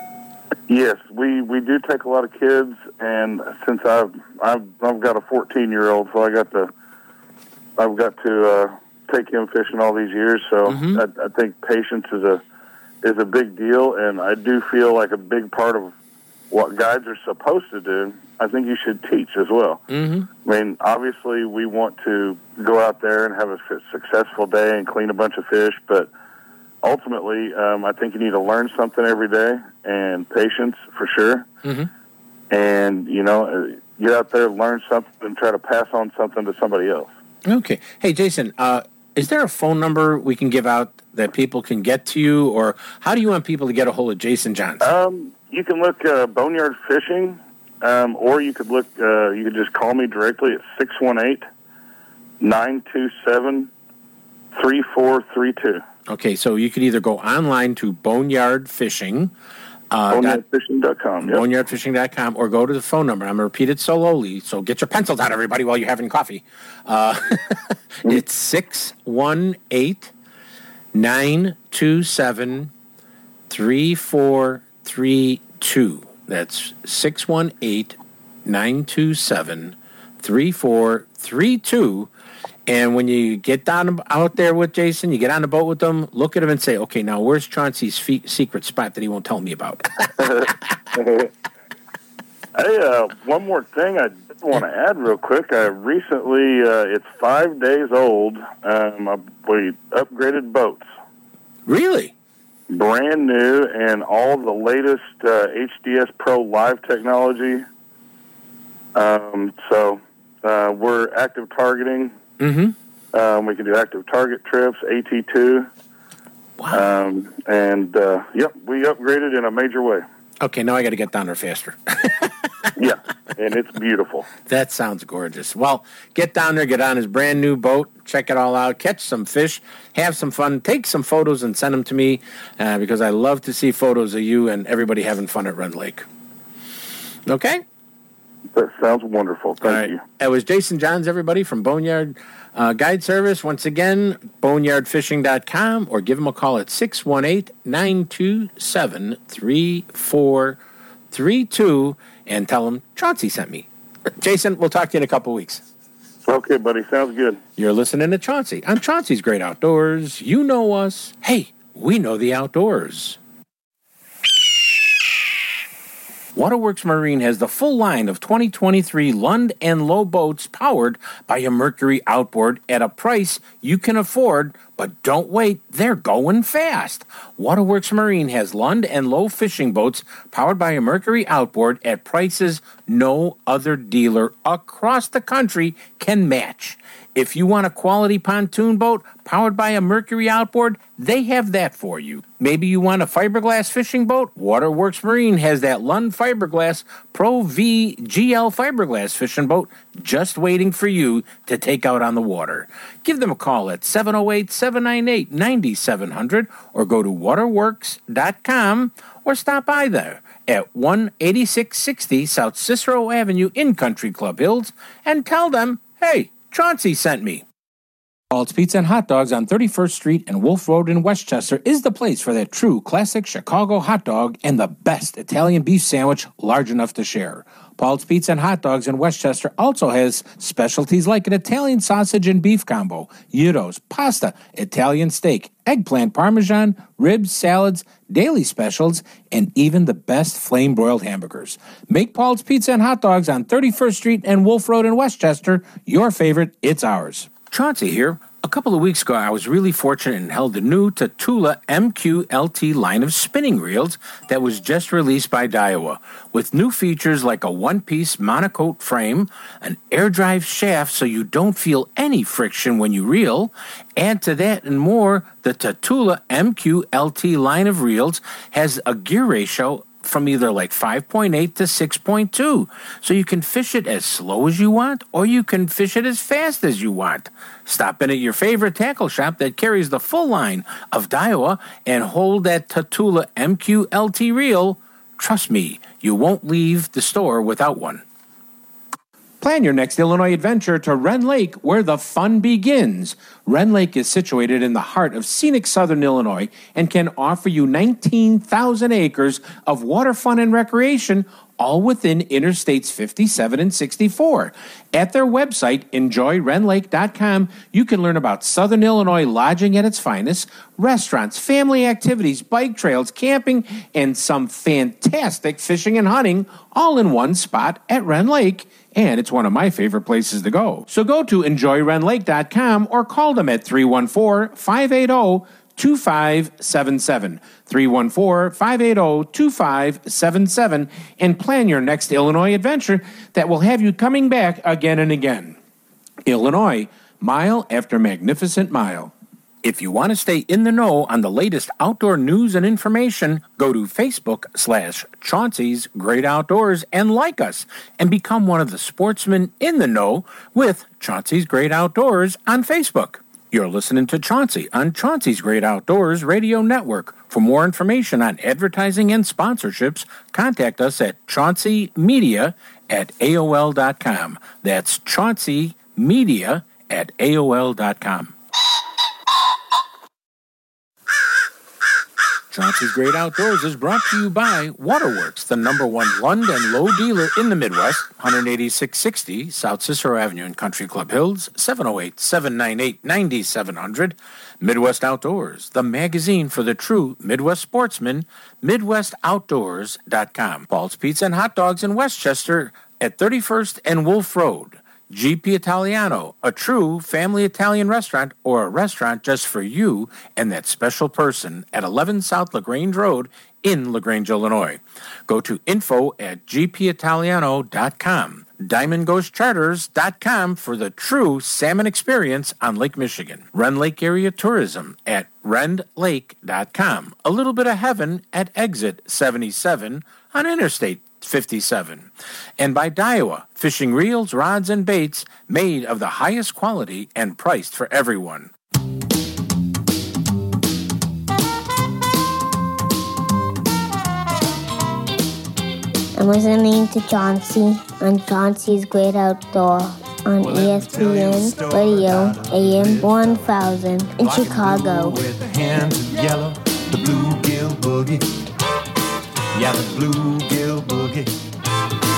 Yes, we, we do take a lot of kids, and since I've I've I've got a fourteen year old, so I got to I've got to uh, take him fishing all these years. So mm-hmm. I, I think patience is a is a big deal, and I do feel like a big part of what guides are supposed to do, I think you should teach as well. Mm-hmm. I mean, obviously, we want to go out there and have a successful day and clean a bunch of fish, but ultimately, um, I think you need to learn something every day, and patience for sure. Mm-hmm. And, you know, get out there, learn something, and try to pass on something to somebody else. Okay. Hey, Jason, uh, is there a phone number we can give out that people can get to you, or how do you want people to get a hold of Jason Johns? Um, you can look uh, Boneyard Fishing, um, or you could look. Uh, you could just call me directly at six one eight, nine two seven, three four three two. Okay, so you could either go online to Boneyard Fishing. Uh, boneyard fishing dot com. Yep. boneyard fishing dot com, or go to the phone number. I'm going to repeat it slowly, so get your pencils out, everybody, while you're having coffee. Uh, it's six one eight, nine two seven, three four three two. That's six one eight, nine two seven, three four three two. And when you get down out there with Jason, you get on the boat with them, look at him and say, okay, now where's Chauncey's fe- secret spot that he won't tell me about? Hey, uh, one more thing I did want to add real quick. I recently, uh, it's five days old, um, I, we upgraded boats. Really? Brand new, and all the latest uh, H D S Pro Live technology. Um, so uh, we're active targeting. Mm-hmm. Um, we can do active target trips, A T two. Wow. Um, and, uh, yep, we upgraded in a major way. Okay, now I got to get down there faster. Yeah, and it's beautiful. That sounds gorgeous. Well, get down there, get on his brand new boat, check it all out, catch some fish, have some fun, take some photos and send them to me uh, because I love to see photos of you and everybody having fun at Wren Lake. Okay? That sounds wonderful. Thank right. you. It was Jason Johns, everybody, from Boneyard uh, Guide Service. Once again, boneyard fishing dot com, or give him a call at six one eight, nine two seven, three four three two and tell him Chauncey sent me. Jason, we'll talk to you in a couple weeks. Okay, buddy. Sounds good. You're listening to Chauncey on Chauncey's Great Outdoors. You know us. Hey, we know the outdoors. Waterworks Marine has the full line of twenty twenty-three Lund and Lowe boats powered by a Mercury outboard at a price you can afford, but don't wait, they're going fast. Waterworks Marine has Lund and Lowe fishing boats powered by a Mercury outboard at prices no other dealer across the country can match. If you want a quality pontoon boat powered by a Mercury outboard, they have that for you. Maybe you want a fiberglass fishing boat? Waterworks Marine has that Lund Fiberglass Pro V G L fiberglass fishing boat just waiting for you to take out on the water. Give them a call at seven oh eight, seven nine eight, nine seven zero zero or go to waterworks dot com or stop by there at one eighty-six sixty South Cicero Avenue in Country Club Hills and tell them, hey, Chauncey sent me. Paul's Pizza and Hot Dogs on thirty-first Street and Wolf Road in Westchester is the place for that true classic Chicago hot dog and the best Italian beef sandwich large enough to share. Paul's Pizza and Hot Dogs in Westchester also has specialties like an Italian sausage and beef combo, gyros, pasta, Italian steak, eggplant parmesan, ribs, salads, daily specials, and even the best flame-broiled hamburgers. Make Paul's Pizza and Hot Dogs on thirty-first Street and Wolf Road in Westchester your favorite. It's ours. Chauncey here. A couple of weeks ago, I was really fortunate and held the new Tatula M Q L T line of spinning reels that was just released by Daiwa, with new features like a one-piece monocoque frame, an air drive shaft so you don't feel any friction when you reel. Add to that and more, the Tatula M Q L T line of reels has a gear ratio from either like five point eight to six point two. So you can fish it as slow as you want, or you can fish it as fast as you want. Stop in at your favorite tackle shop that carries the full line of Daiwa and hold that Tatula M Q L T reel. Trust me, you won't leave the store without one. Plan your next Illinois adventure to Wren Lake, where the fun begins. Wren Lake is situated in the heart of scenic southern Illinois and can offer you nineteen thousand acres of water fun and recreation, all within Interstates fifty-seven and sixty-four. At their website, enjoy ren lake dot com, you can learn about southern Illinois lodging at its finest, restaurants, family activities, bike trails, camping, and some fantastic fishing and hunting, all in one spot at Wren Lake. And it's one of my favorite places to go. So go to enjoy ren lake dot com or call them at three one four, five eight zero, two five seven seven. three one four, five eight zero, two five seven seven and plan your next Illinois adventure that will have you coming back again and again. Illinois, mile after magnificent mile. If you want to stay in the know on the latest outdoor news and information, go to Facebook slash Chauncey's Great Outdoors and like us and become one of the sportsmen in the know with Chauncey's Great Outdoors on Facebook. You're listening to Chauncey on Chauncey's Great Outdoors Radio Network. For more information on advertising and sponsorships, contact us at chaunceymedia at A O L dot com. That's chaunceymedia at A O L dot com. Chauncey's Great Outdoors is brought to you by Waterworks, the number one Lund and Lowe dealer in the Midwest, one eighty-six sixty South Cicero Avenue in Country Club Hills, seven oh eight, seven nine eight, nine seven zero zero. Midwest Outdoors, the magazine for the true Midwest sportsman, midwest outdoors dot com. Paul's Pizza and Hot Dogs in Westchester at thirty-first and Wolf Road. G P Italiano, a true family Italian restaurant or a restaurant just for you and that special person at eleven South LaGrange Road in LaGrange, Illinois. Go to info at g p italiano dot com. diamond ghost charters dot com for the true salmon experience on Lake Michigan. Wren Lake Area Tourism at rend lake dot com. A little bit of heaven at exit seventy-seven on Interstate fifty-seven. And by Daiwa, fishing reels, rods, and baits made of the highest quality and priced for everyone. I'm listening to Chauncey on Chauncey's Great Outdoor on E S P N Radio A M one thousand in Chicago. With the hands of yellow, the bluegill boogie. Yeah, the bluegill boogie.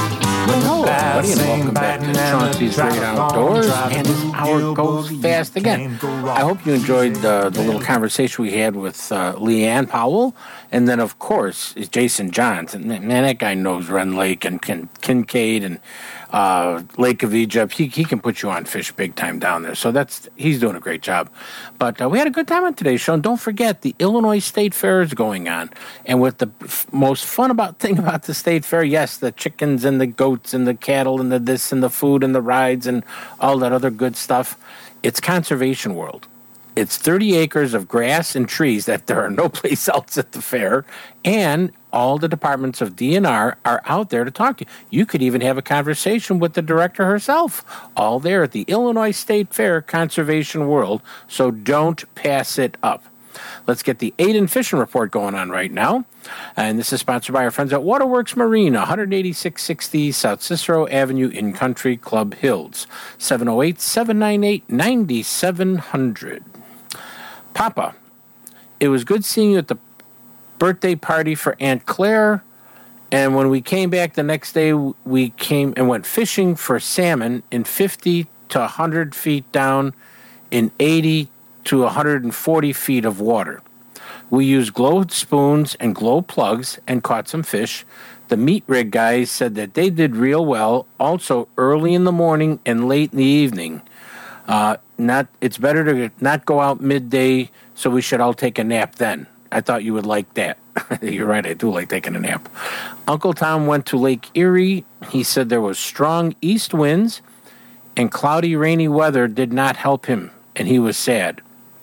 Hello, everybody, and welcome back to Chauncey's Great Outdoors. And this hour goes fast again. I hope you enjoyed uh, the little conversation we had with uh, Leanne Powell. And then, of course, is Jason Johns. And man, that guy knows Rend Lake and Kin- Kincaid and uh, Lake of Egypt. He he can put you on fish big time down there. So that's he's doing a great job. But uh, we had a good time on today's show. And don't forget, the Illinois State Fair is going on. And with the f- most fun about thing about the State Fair, yes, the chickens and the goats and the cattle and the this and the food and the rides and all that other good stuff, it's Conservation World. It's thirty acres of grass and trees that there are no place else at the fair, and all the departments of D N R are out there to talk to you. You could even have a conversation with the director herself, all there at the Illinois State Fair Conservation World, so don't pass it up. Let's get the Aiden Fishing Report going on right now. And this is sponsored by our friends at Waterworks Marine, one eighty-six sixty South Cicero Avenue in Country Club Hills, seven oh eight, seven nine eight, nine seven hundred. Papa, it was good seeing you at the birthday party for Aunt Claire. And when we came back the next day, we came and went fishing for salmon in fifty to one hundred feet down in eighty to one hundred forty feet of water. We used glow spoons and glow plugs and caught some fish. The meat rig guys said that they did real well, also early in the morning and late in the evening. Uh, not it's better to not go out midday, so we should all take a nap then. I thought you would like that. You're right, I do like taking a nap. Uncle Tom went to Lake Erie. He said there was strong east winds and cloudy, rainy weather did not help him, and he was sad.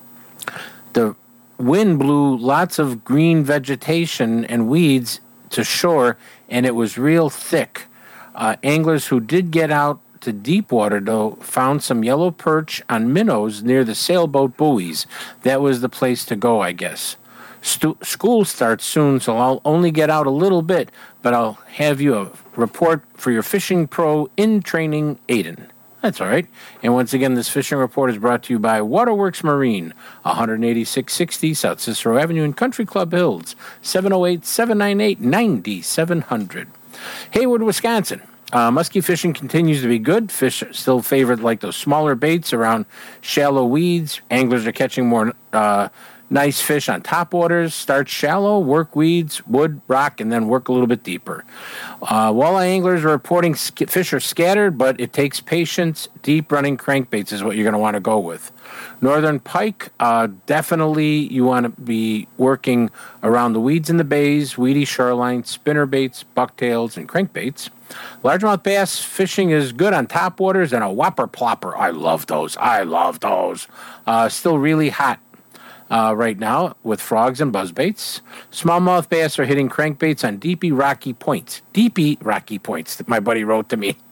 The wind blew lots of green vegetation and weeds to shore, and it was real thick. Uh, anglers who did get out to deep water, though, found some yellow perch on minnows near the sailboat buoys. That was the place to go, I guess. Stu- school starts soon, so I'll only get out a little bit, but I'll have you a report for your fishing pro in training, Aiden. That's all right. And once again, this fishing report is brought to you by Waterworks Marine, one eighty-six sixty South Cicero Avenue in Country Club Hills, seven oh eight, seven nine eight, nine seven hundred. Hayward, Wisconsin. Uh, muskie fishing continues to be good. Fish still favored like those smaller baits around shallow weeds. Anglers are catching more uh, nice fish on top waters. Start shallow, work weeds, wood, rock, and then work a little bit deeper. Uh, walleye anglers are reporting sk- fish are scattered, but it takes patience. Deep running crankbaits is what you're going to want to go with. Northern pike, uh, definitely you want to be working around the weeds in the bays, weedy shoreline, spinner baits, bucktails, and crankbaits. Largemouth bass fishing is good on top waters and a whopper plopper. I love those. I love those. Uh, still really hot uh, right now with frogs and buzzbaits. Smallmouth bass are hitting crankbaits on deepy rocky points. Deepy rocky points that my buddy wrote to me.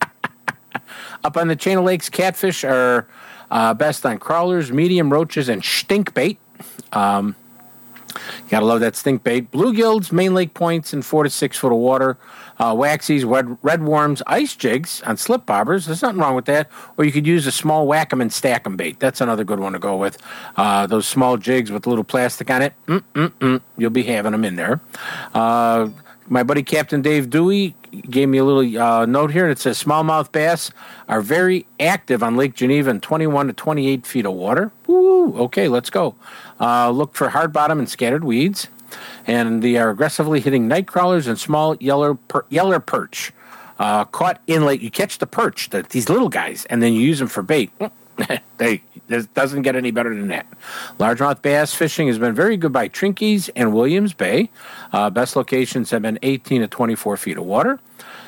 Up on the chain of lakes, catfish are uh, best on crawlers, medium roaches, and stink bait. Um, you gotta love that stink bait. Bluegills, main lake points in four to six foot of water. Uh, waxies, red, red worms, ice jigs on slip bobbers. There's nothing wrong with that. Or you could use a small whack-em and stack-em bait. That's another good one to go with. Uh, those small jigs with a little plastic on it. Mm-mm-mm. You'll be having them in there. Uh, my buddy Captain Dave Dewey gave me a little uh, note here. It says smallmouth bass are very active on Lake Geneva in twenty-one to twenty-eight feet of water. Woo! Okay, let's go. Uh, look for hard bottom and scattered weeds. And they are aggressively hitting night crawlers and small yeller, per, yeller perch. Uh, caught in late, you catch the perch, the, these little guys, and then you use them for bait. They, it doesn't get any better than that. Largemouth bass fishing has been very good by Trinkies and Williams Bay. Uh, best locations have been eighteen to twenty-four feet of water.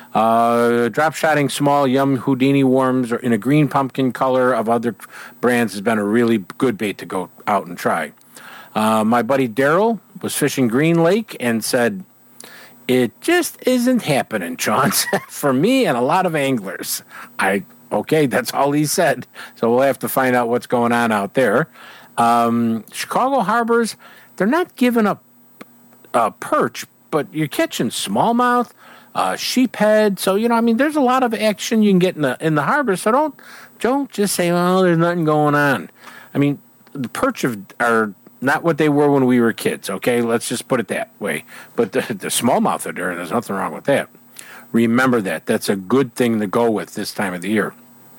Uh, drop shotting small yum Houdini worms or in a green pumpkin color of other brands has been a really good bait to go out and try. Uh, my buddy Daryl was fishing Green Lake and said, it just isn't happening, Chauncey, for me and a lot of anglers. I Okay, that's all he said. So we'll have to find out what's going on out there. Um, Chicago harbors, they're not giving up uh, perch, but you're catching smallmouth, uh, sheephead. So, you know, I mean, there's a lot of action you can get in the in the harbor. So don't don't just say, oh, there's nothing going on. I mean, the perch have, are not what they were when we were kids, okay? Let's just put it that way. But the, the smallmouth are there, and there's nothing wrong with that. Remember that. That's a good thing to go with this time of the year.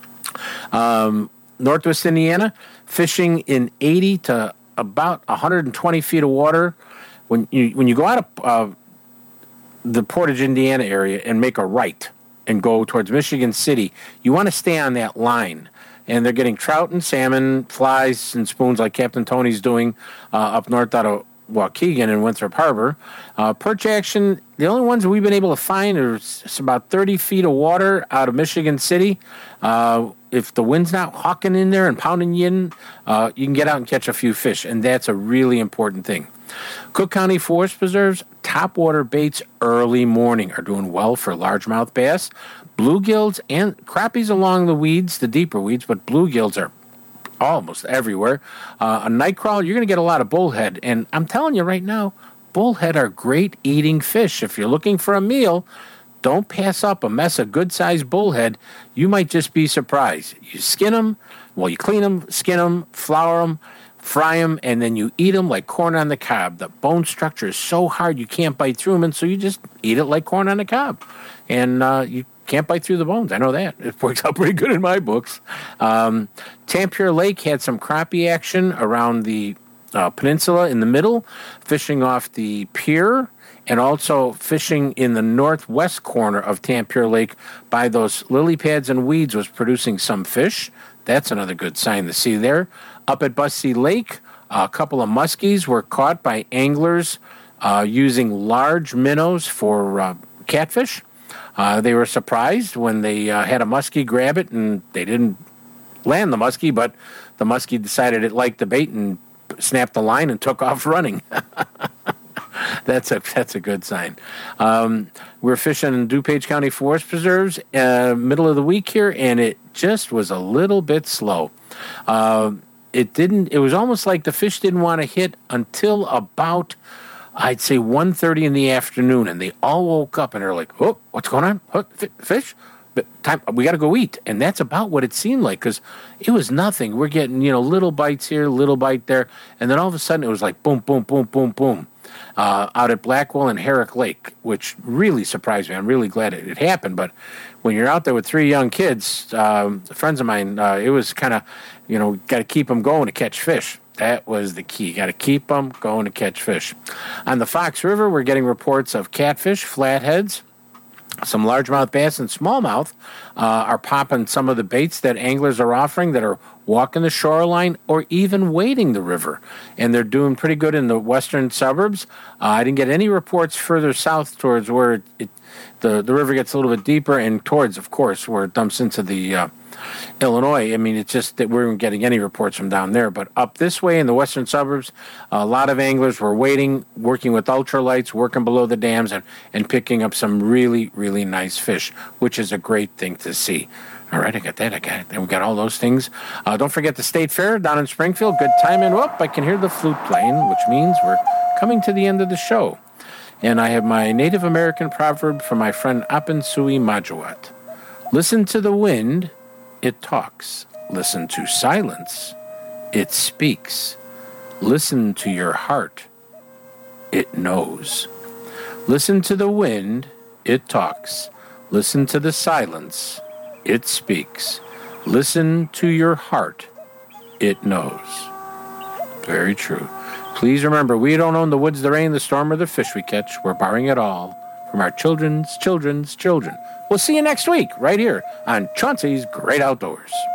Um, Northwest Indiana, fishing in eighty to about one hundred twenty feet of water. When you when you go out of uh, the Portage, Indiana area and make a right and go towards Michigan City, you want to stay on that line. And they're getting trout and salmon, flies and spoons like Captain Tony's doing uh, up north out of Waukegan and Winthrop Harbor. Uh, perch action, the only ones we've been able to find are s- about thirty feet of water out of Michigan City. Uh, if the wind's not hawking in there and pounding you in, uh, you can get out and catch a few fish, and that's a really important thing. Cook County Forest Preserves, topwater baits early morning are doing well for largemouth bass, bluegills, and crappies along the weeds, the deeper weeds, but bluegills are almost everywhere. Uh, a night crawl, you're going to get a lot of bullhead. And I'm telling you right now, bullhead are great eating fish. If you're looking for a meal, don't pass up a mess of good-sized bullhead. You might just be surprised. You skin them, well, you clean them, skin them, flour them, fry them, and then you eat them like corn on the cob. The bone structure is so hard you can't bite through them, and so you just eat it like corn on the cob. And uh, you can't bite through the bones. I know that. It works out pretty good in my books. Um, Tampier Lake had some crappie action around the uh, peninsula in the middle, fishing off the pier, and also fishing in the northwest corner of Tampier Lake by those lily pads and weeds was producing some fish. That's another good sign to see there. Up at Bussey Lake, a couple of muskies were caught by anglers uh, using large minnows for uh, catfish. Uh, they were surprised when they uh, had a muskie grab it, and they didn't land the muskie, but the muskie decided it liked the bait and snapped the line and took off running. That's a that's a good sign. Um, we're fishing in DuPage County Forest Preserves uh, middle of the week here, and it just was a little bit slow. Uh, it didn't. It was almost like the fish didn't want to hit until about, I'd say, one thirty in the afternoon, and they all woke up and they're like, "Oh, what's going on? What, fish? But time, we got to go eat." And that's about what it seemed like, because it was nothing. We're getting, you know, little bites here, little bite there, and then all of a sudden it was like boom, boom, boom, boom, boom. Uh, out at Blackwell and Herrick Lake, which really surprised me. I'm really glad it, it happened. But when you're out there with three young kids, um, friends of mine, uh, it was kind of, you know, got to keep them going to catch fish. That was the key. Got to keep them going to catch fish. On the Fox River, we're getting reports of catfish, flatheads, some largemouth bass and smallmouth uh, are popping some of the baits that anglers are offering that are walking the shoreline or even wading the river. And they're doing pretty good in the western suburbs. Uh, I didn't get any reports further south towards where it, it, the, the river gets a little bit deeper and towards, of course, where it dumps into the uh, Illinois. I mean, it's just that we weren't getting any reports from down there. But up this way in the western suburbs, a lot of anglers were waiting, working with ultralights, working below the dams, and, and picking up some really, really nice fish, which is a great thing to see. All right, I got that. I got it. And we got all those things. Uh, don't forget the State Fair down in Springfield. Good time. And, whoop, I can hear the flute playing, which means we're coming to the end of the show. And I have my Native American proverb from my friend Apensui Majawat. Listen to the wind, it talks. Listen to silence, it speaks. Listen to your heart, it knows. Listen to the wind, it talks. Listen to the silence, it speaks. Listen to your heart, it knows. Very true. Please remember, we don't own the woods, the rain, the storm, or the fish we catch. We're borrowing it all from our children's children's children. We'll see you next week, right here on Chauncey's Great Outdoors.